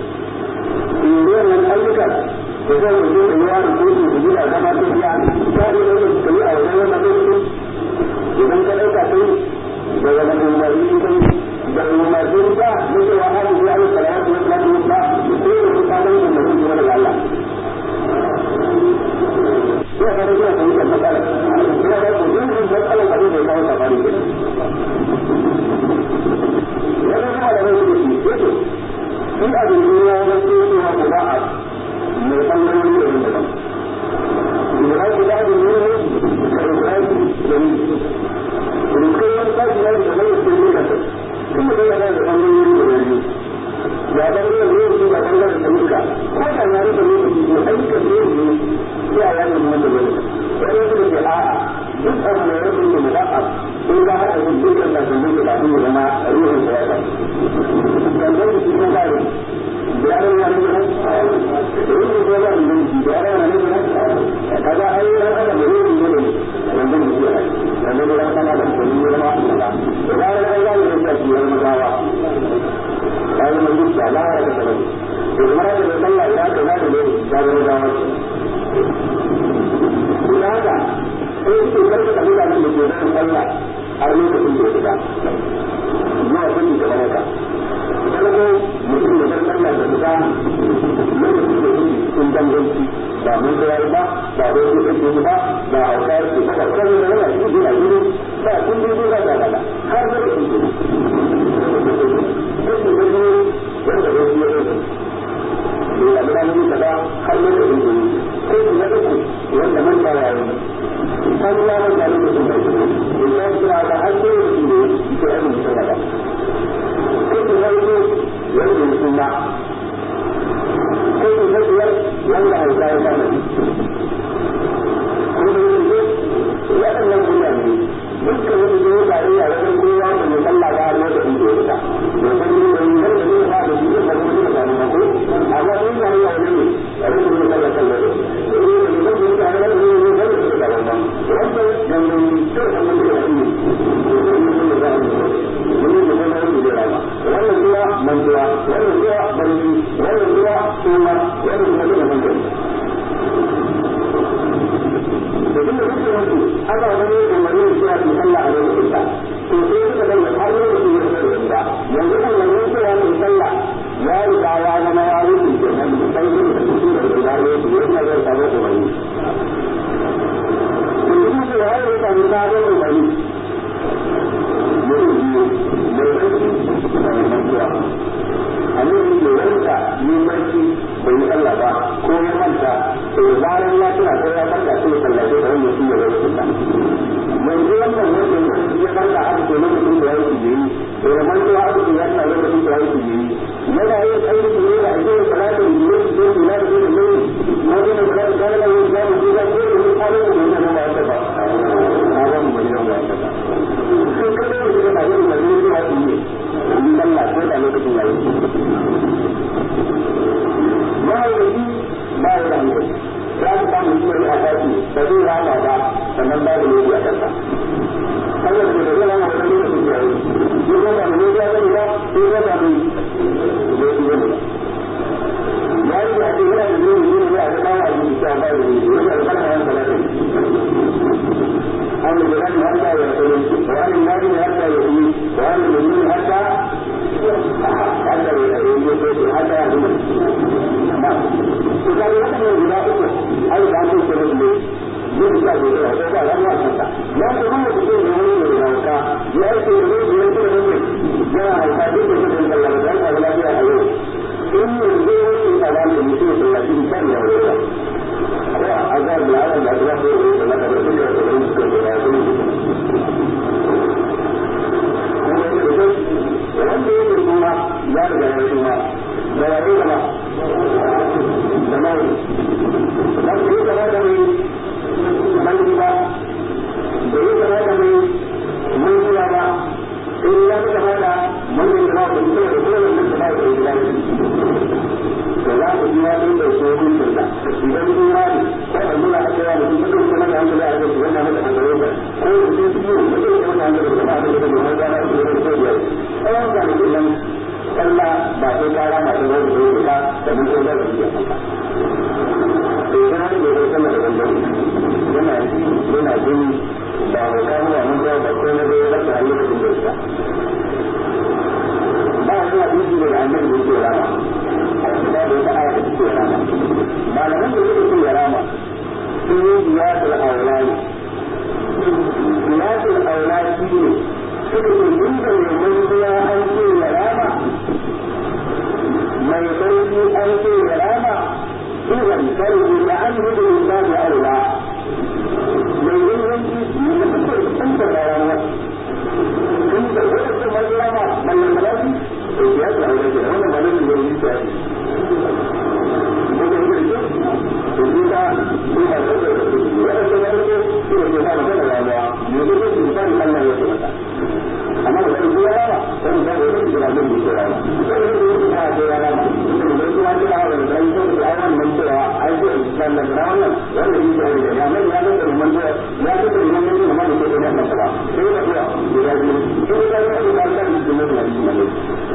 shi abin duniya ya ce cewa ku ba a mai ɓangarori da yin daban. Ibrahim ku ba abin duniya da Ibrahim da ni. Rikai wani kashi na da zai ce ne da ta. Kuma zai yana da ɓangarori da wani. Ya ɓangaren ne su ba ɓangaren da muka. Ko da na rika lokaci ne ayyukan ne ne ya ya ne wanda wani. Wani su da ke a'a duk abu mai rashin da mu ba a in za a ɗauki dukkan lafiyar da kafin ya zama ruhun da ya ba. Gangan da cikin gari, biyarar ya nuna, ruhun da ya ba da yanki, biyarar ya nuna, kaga ai ran adam da ruhun da ne, gangan da ya rai, gangan da ya sana da kudi ya zama a da. Da zarar ai zai da shi ya zama gawa. Ya zama duk da lara da sanar. Da kuma da da sallah ya ka za da ne, ya zama gawa. Da haka, sai su karkata mutanen da ke zama sallah har lokacin da ya fita zuwa sani da baraka farko mutum da zartar da ta fita lokacin da suke cikin danganci ba mun kira ba ba wai ko kake ba ba hauka yake ba ba kan da yana cikin yana gudu ba kun bi zuwa da gaba har da cikin gudu sai da gudu wanda ya yi yau da ya ga mun kada har lokacin gudu sai da gudu wanda man ba ya yi kan ya mun da lokacin da idan kira da hakke ne ke aiki da ba sai da wani wanda ya sunna sai da wani wanda hauka ya kama kuma ne ya dan nan guda ne dukkan wani da ya tare ya wajen kowa da ya sallah da har da inda ya fita ya san ne wani da ya ba da shi da kuma da sanin ko amma in da ya yi ne a cikin da sallah sallah da ne da ne da ya yi ne da da da wannan wannan gangan to wannan da ya yi ne da da wannan zuwa mantuwa wannan zuwa barci wannan zuwa suna wannan kuma da hankali da duk da kuke wasu aka wani da wani suna fi sallah a lokacin ta to sai suka gani har lokacin da suka yi ba yanzu kan wani suna fi sallah ya riga ya zama ya wuce ke nan da sai da su da su da ne su yana zai samu da wani to shi ne ya yi samu sabon da wani annabi ke wanda yi barci bai yi Allah ba ko ya manta to zaran ya tuna ko ya farka sai ya sallace da wannan shi ya bai shi yanzu wannan wanda ya farka aka ce lokacin da ya yi yi to ya manta aka ce ya tuna lokacin da ya yi yi yana yin aiki ne da ake yin salatu da yi da yi na da yi da yi ma da da da da da yi da yi da yi da yi da yi da yi da yi da abin mai yawa ta ba sun kada da da yi da yi da yi in Allah ko da lokacin yayi ba yi ba ya da mu ya ta samu shi a tafi da zai rama ba sannan ba da lokaci a kansa Allah da zai rama da lokacin yayi ko da mu ya ga ba ko da ba mu da shi ne yayi da ake yana da dole ne ya ga kawo a cikin ta ba da ni ya ga kana yana da أن الجلال حتى يأكلون وأن النار حتى يؤمن وأن المؤمن حتى حتى يؤمن حتى يؤمن وكان يحكم الجلاء أي بعض الشرط يبقى بها وقال الله حتى لا تظن بشيء يؤمن بالهوكاء يأتي الرجل يأتي الرجل جاء الحديث من الله ولا فيها أيوه إن الزور في كلام المسيح الذي كان يقول عذاب العالم الأجراف ولا تبرك wanda yake kuma ya riga ya kuma da ya yi kama da mai da yi kama da mai mai ba da yi kama da mai mai zuwa ba in ya fi kama da mai da ba da kuma da kuma da kuma da gida da za ku biya ɗin da su hukuncin da idan sun rami ko a nuna aka yawa mutum suka wuce maka hankali a yanzu wannan maka hankali ba ko da su biyu mutum ya maka hankali da ba a da da mai gana su da ko biyar tsawon kwanakin nan sallah ba sai kara masu zai da yau ba da mun ko zai da biyan haka to sai haka da zai sallah da gangan yana yana jini ba ko kawo wa mun ba ko na zai rasa a lokacin da ya ba a suna bisi da annabi da yake rama ba da wata aya da suke rama malaman da suke ce rama sun yi biyatul aula ne biyatul aula shi ne suka ce inda mai mantuwa an ce ya rama mai yake ya rama idan karbi da an yi da yin da aula mai yin yanki ne da kuka san da rana kun da wata kuma rama mai malaki to ya ta aure da wannan ba ne da yin ta ko da yake to duka ko ba da da su ya da da ko ko da ba da da rana ne da su ba Allah ya tsaka amma da su ya rama wani da wani da rama ne da rama sai da su ta da rama da su wani da rama da su da ayan nan cewa ai da sallan rama wanda yake da ya mai ya da mun da ya da da mun da amma da ko da nan ba sai da ya da ya ji sai da ya da da da mun da ne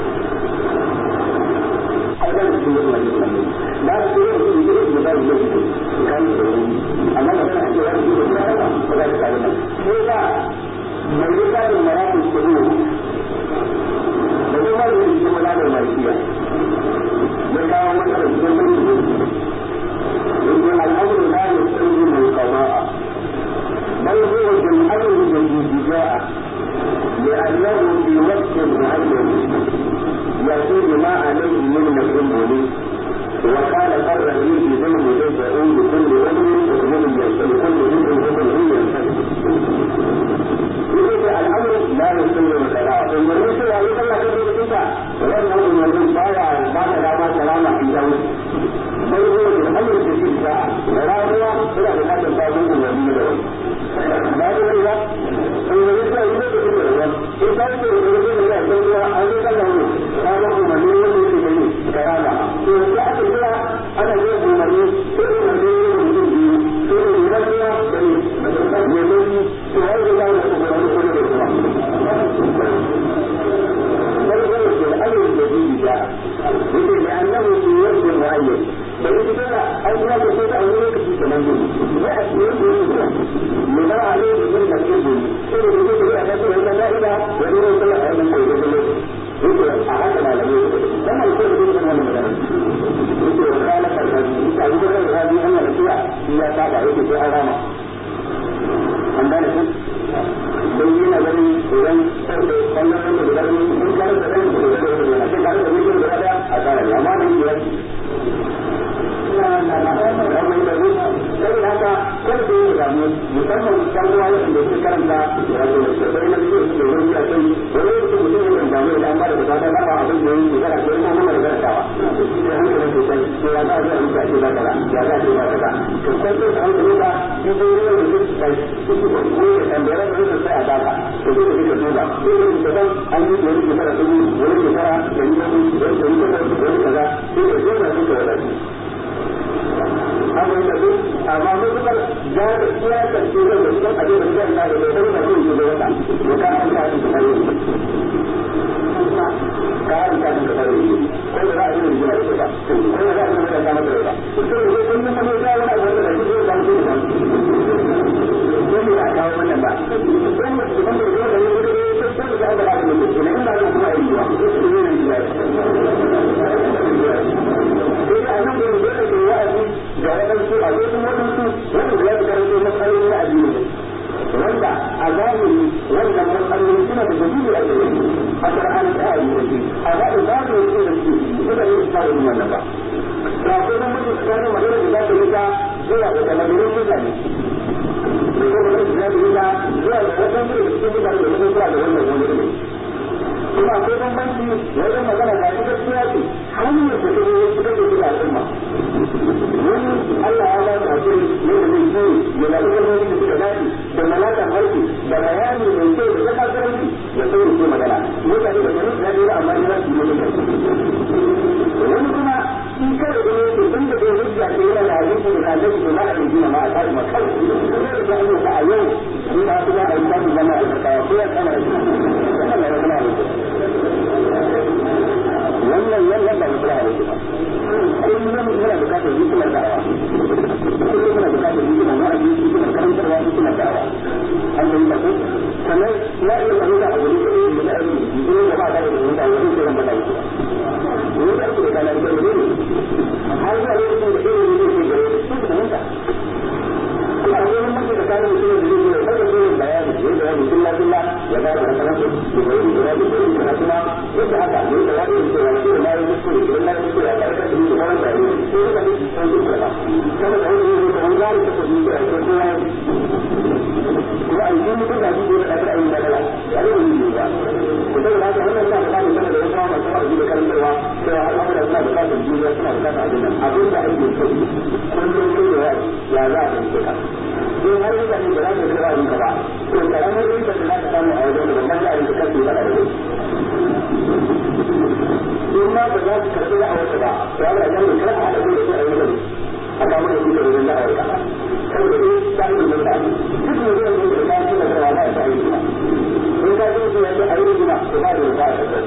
Allah ya ji mun da ne da su da su da da da kan amma da ana cewa su da rama ba da ta da sai da mai da da marakin su da kuma da shi kuma da malikiya da kawo masa da cikin يقول الأمر لا يستلزم القضاء بل هو بالأمر بالجزاء لأنه في وقت معين يكون ما عليه من الأمور وقال قرر به بين يدعون لكل أمر ومن يسأل كل ذكر أمر ينفذ يقول الأمر لا يستلزم القضاء ثم يقول عليه الله كبير كذا وأنه يقول بايع بعد دعوة سلامة في دولة بل هو بالأمر بالجزاء لا هو إلا بهذا القانون الذي له ما يقول له أن يسأل إلى كل أمر إذا كان يقول له أن يسأله قالوا من يقول له كلامه وجاءت البيع أنا جاءت المريض كل مريض يجي كل مريض يجي سؤال الله سبحانه وتعالى بل هو بالأمر الذي جاء لأنه في وقت معين فإذا أي لا تفيد أن يكفي كمان يأتي لما عليه من الكذب إذا يجب أن يكون المائدة ولو يطلع من الكذب يقول أحد على ميته كما يقول في من المدرس يقول خالف الهدي يقول هذه أن الأشياء هي تابعة في أرامة عندنا شيء بين بني إذن قلنا من البلد من كان البلد من البلد لكن كان البلد من البلد أتانا الأمان هي sai haka kan da ya damu musamman kan uwa wanda suke karanta wato sai na biyu su da wani a kai wani mutum mutum ya damu da amma da ba ta dama abin da yake gara ko kuma mun da tawa sai hankalin su sai sai ya za a yi ka ce ba kaza ya za a ce ba kaza to sai sai an ga ka shi ko ne da su sai su ko ko da tambaya da su sai a daka to sai da duba sai da mutum an yi wani ke fara dubu wani ke fara da ni wani da ni wani kaza sai da dole su ka wada abin da duk amma mutukar jihar siyasar ce zai da cikin abin da zai da da zai da zai da wata ya ka an ta da kare ka an ta da kare ko da za a yi da jihar ba ko da za a yi da kama da ba to sai dai kun mun mun ga wani abu da shi zai ba shi da shi ne a kawo wannan ba sai mun mun da da da da da sai da da da da ne in ba da kuma yi ba sai ne ne ya sai a nan da da da wa'azi ga waɗansu a wajen waɗansu wanda ya fi karanto matsaloli na addini wanda a zahiri wannan matsaloli suna da dalili a gare su a Qur'an da ayoyi amma da babu wasu da su suka yi su fara wannan ba ga ko nan mutum tsakanin magana da za ta yi ta zuwa ga maganin mutane ko magana da za ta yi ta zuwa ga waɗansu da cikin mutane da kuma zuwa ga wannan wani ne kuma akwai bambanci wajen magana ga shi gaskiya ce hanyar da ta yi su kake da al'umma wani Allah ya ba ta hakuri yadda zai yi ya zaɓi kalmomi da suka dace da malakan harshe da bayani mai kyau da zaka karanci ya sai ya ce magana mutane da ganin da dole amma ina su yi wani kuma shi kawai da yake tun da bai hujja ce yana da hadisi da kaje su na da jina ma a tashi ma kawai kuma da an yi a yau ni ba su da a yi tashi zama a tsakawa ko ya kana da wannan ya kana da wannan wannan ba mu da shi ba kullum muna bukatar hikimar da'awa kullum muna bukatar hikimar wa'azi hikimar karantarwa hikimar da'awa an yi da ku sannan na iya fahimta a wani da yin da ake yi da ba ta da fahimta wani sai ran bada wuce wani da ake da kana da ne har zuwa lokacin da irin ne ke gare su su fahimta kuma a wani mace da kana mutum da zai yi kada zai bayani ya bayani billah billah ya ba da karatu da bayani da bayani da kuma yadda haka ne da wani da wani da ya yi kuskure da ya yi kuskure a karkashin su kawai da ne sai suka yi sun duka ba kada da wani ne da wani zari ta kudi da ake kowa ya kuma a yi mutum da shi da aka yi da kala ya yi wani ba ku sai da haka wannan suna da kamun da ya kawo masu abu da karantarwa cewa har amma da suna da kamun juriya suna da kamun abin nan abin da ake so kullum kai da ya za a ɗauke ka in har yi zane da za ka kira abin ka ba to karamar ribar da za ka samu a wajen da babban da abin da kake faɗa da kai in ma ba za su karɓi da'awarsa ba ya ga kan kar a haɗa da su a yanzu a kama da shi da wajen da'awarka saboda dai ta yi da ta duk ne zai yi da ta ci da kawa ba ta yi ba in ka ji su yadda a yi rigima to ba da ba a kasar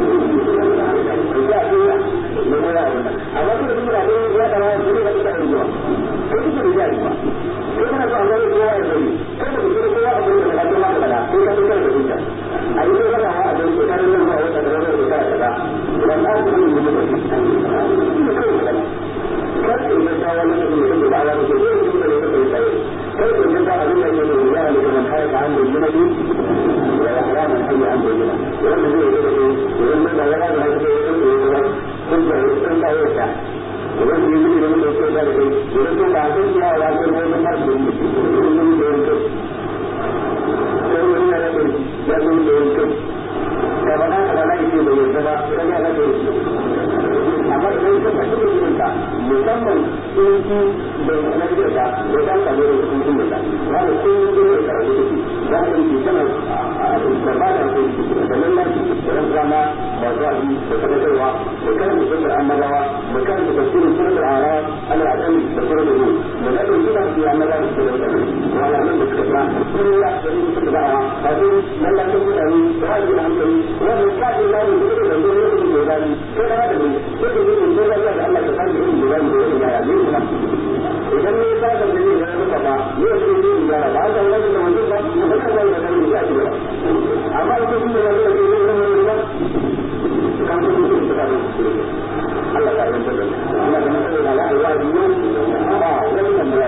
ya ce ya ne ne ya wannan amma su da kuma da ya ɗara ya ne ba ta yi rigima ko kike da ya rigima ko kana so an gani kowa ya gani kai da kike kowa a gani da ka ce ma ka faɗa ko ka tsaya da hujja a yi ko kana a gani ko ka nan ba wata da wata da kaza idan na ku yi ne da shi ne kai ka kar ka yi ta wani da ne da Allah ke yi da ne da kai sai kar ka yi ta abin da yake da ya ne da kai ka an da yi ne ya ya haram an yi an da yi wannan zai yi da shi idan da ya ga da shi da yi kun da sun da ya idan yi ne da ne ko da kai idan ka ba san ya wa ko ne da har da yi idan ne da kai sai ne da kai ya ne da kai da ba na da na yi da yi da sai ya da kai amma idan ka faɗi da yin ta musamman in ki da na da ta da ta ka da kun da ta wanda kun yi da ta da shi da ka yi kana da ba da kai da lallaci da ran rana ba za a yi da kada kaiwa da kan da da annabawa da kan da tafsirin sunan al-araf al-adami da sunan al-rum da da duk da su annabawa da sunan al-rum wala nan da suka fara sun ya da su da ba a su lallacin mutane da wani hankali wannan kafin lamu da da da lokacin da zai sai da da sai da yin da Allah da Allah ta san da yin da zai yi da ya yi kuma idan ne ka da yin da ya ba ne sai yin da ba da wani da wani ba mu ka da da yin da ya amma ko kuma da yin da ya kan ku ku da Allah ta yi da Allah da mai da Allah ya yi ba wani da ya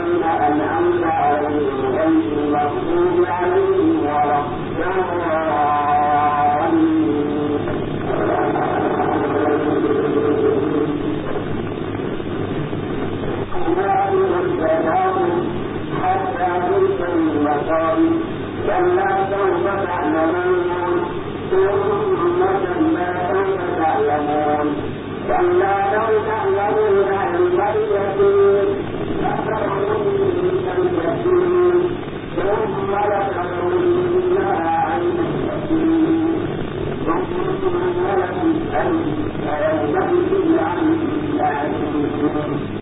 الذين أنعمت عليهم غير المغضوب عليهم ولا الضالين. حتى تلك المقام كلا سوف تعلمون ثم كلا سوف تعلمون كلا لو تعلمون علم اليقين لترون اليقين ثم لترونها عين اليقين ثم لتسألن يومئذ عن النعيم.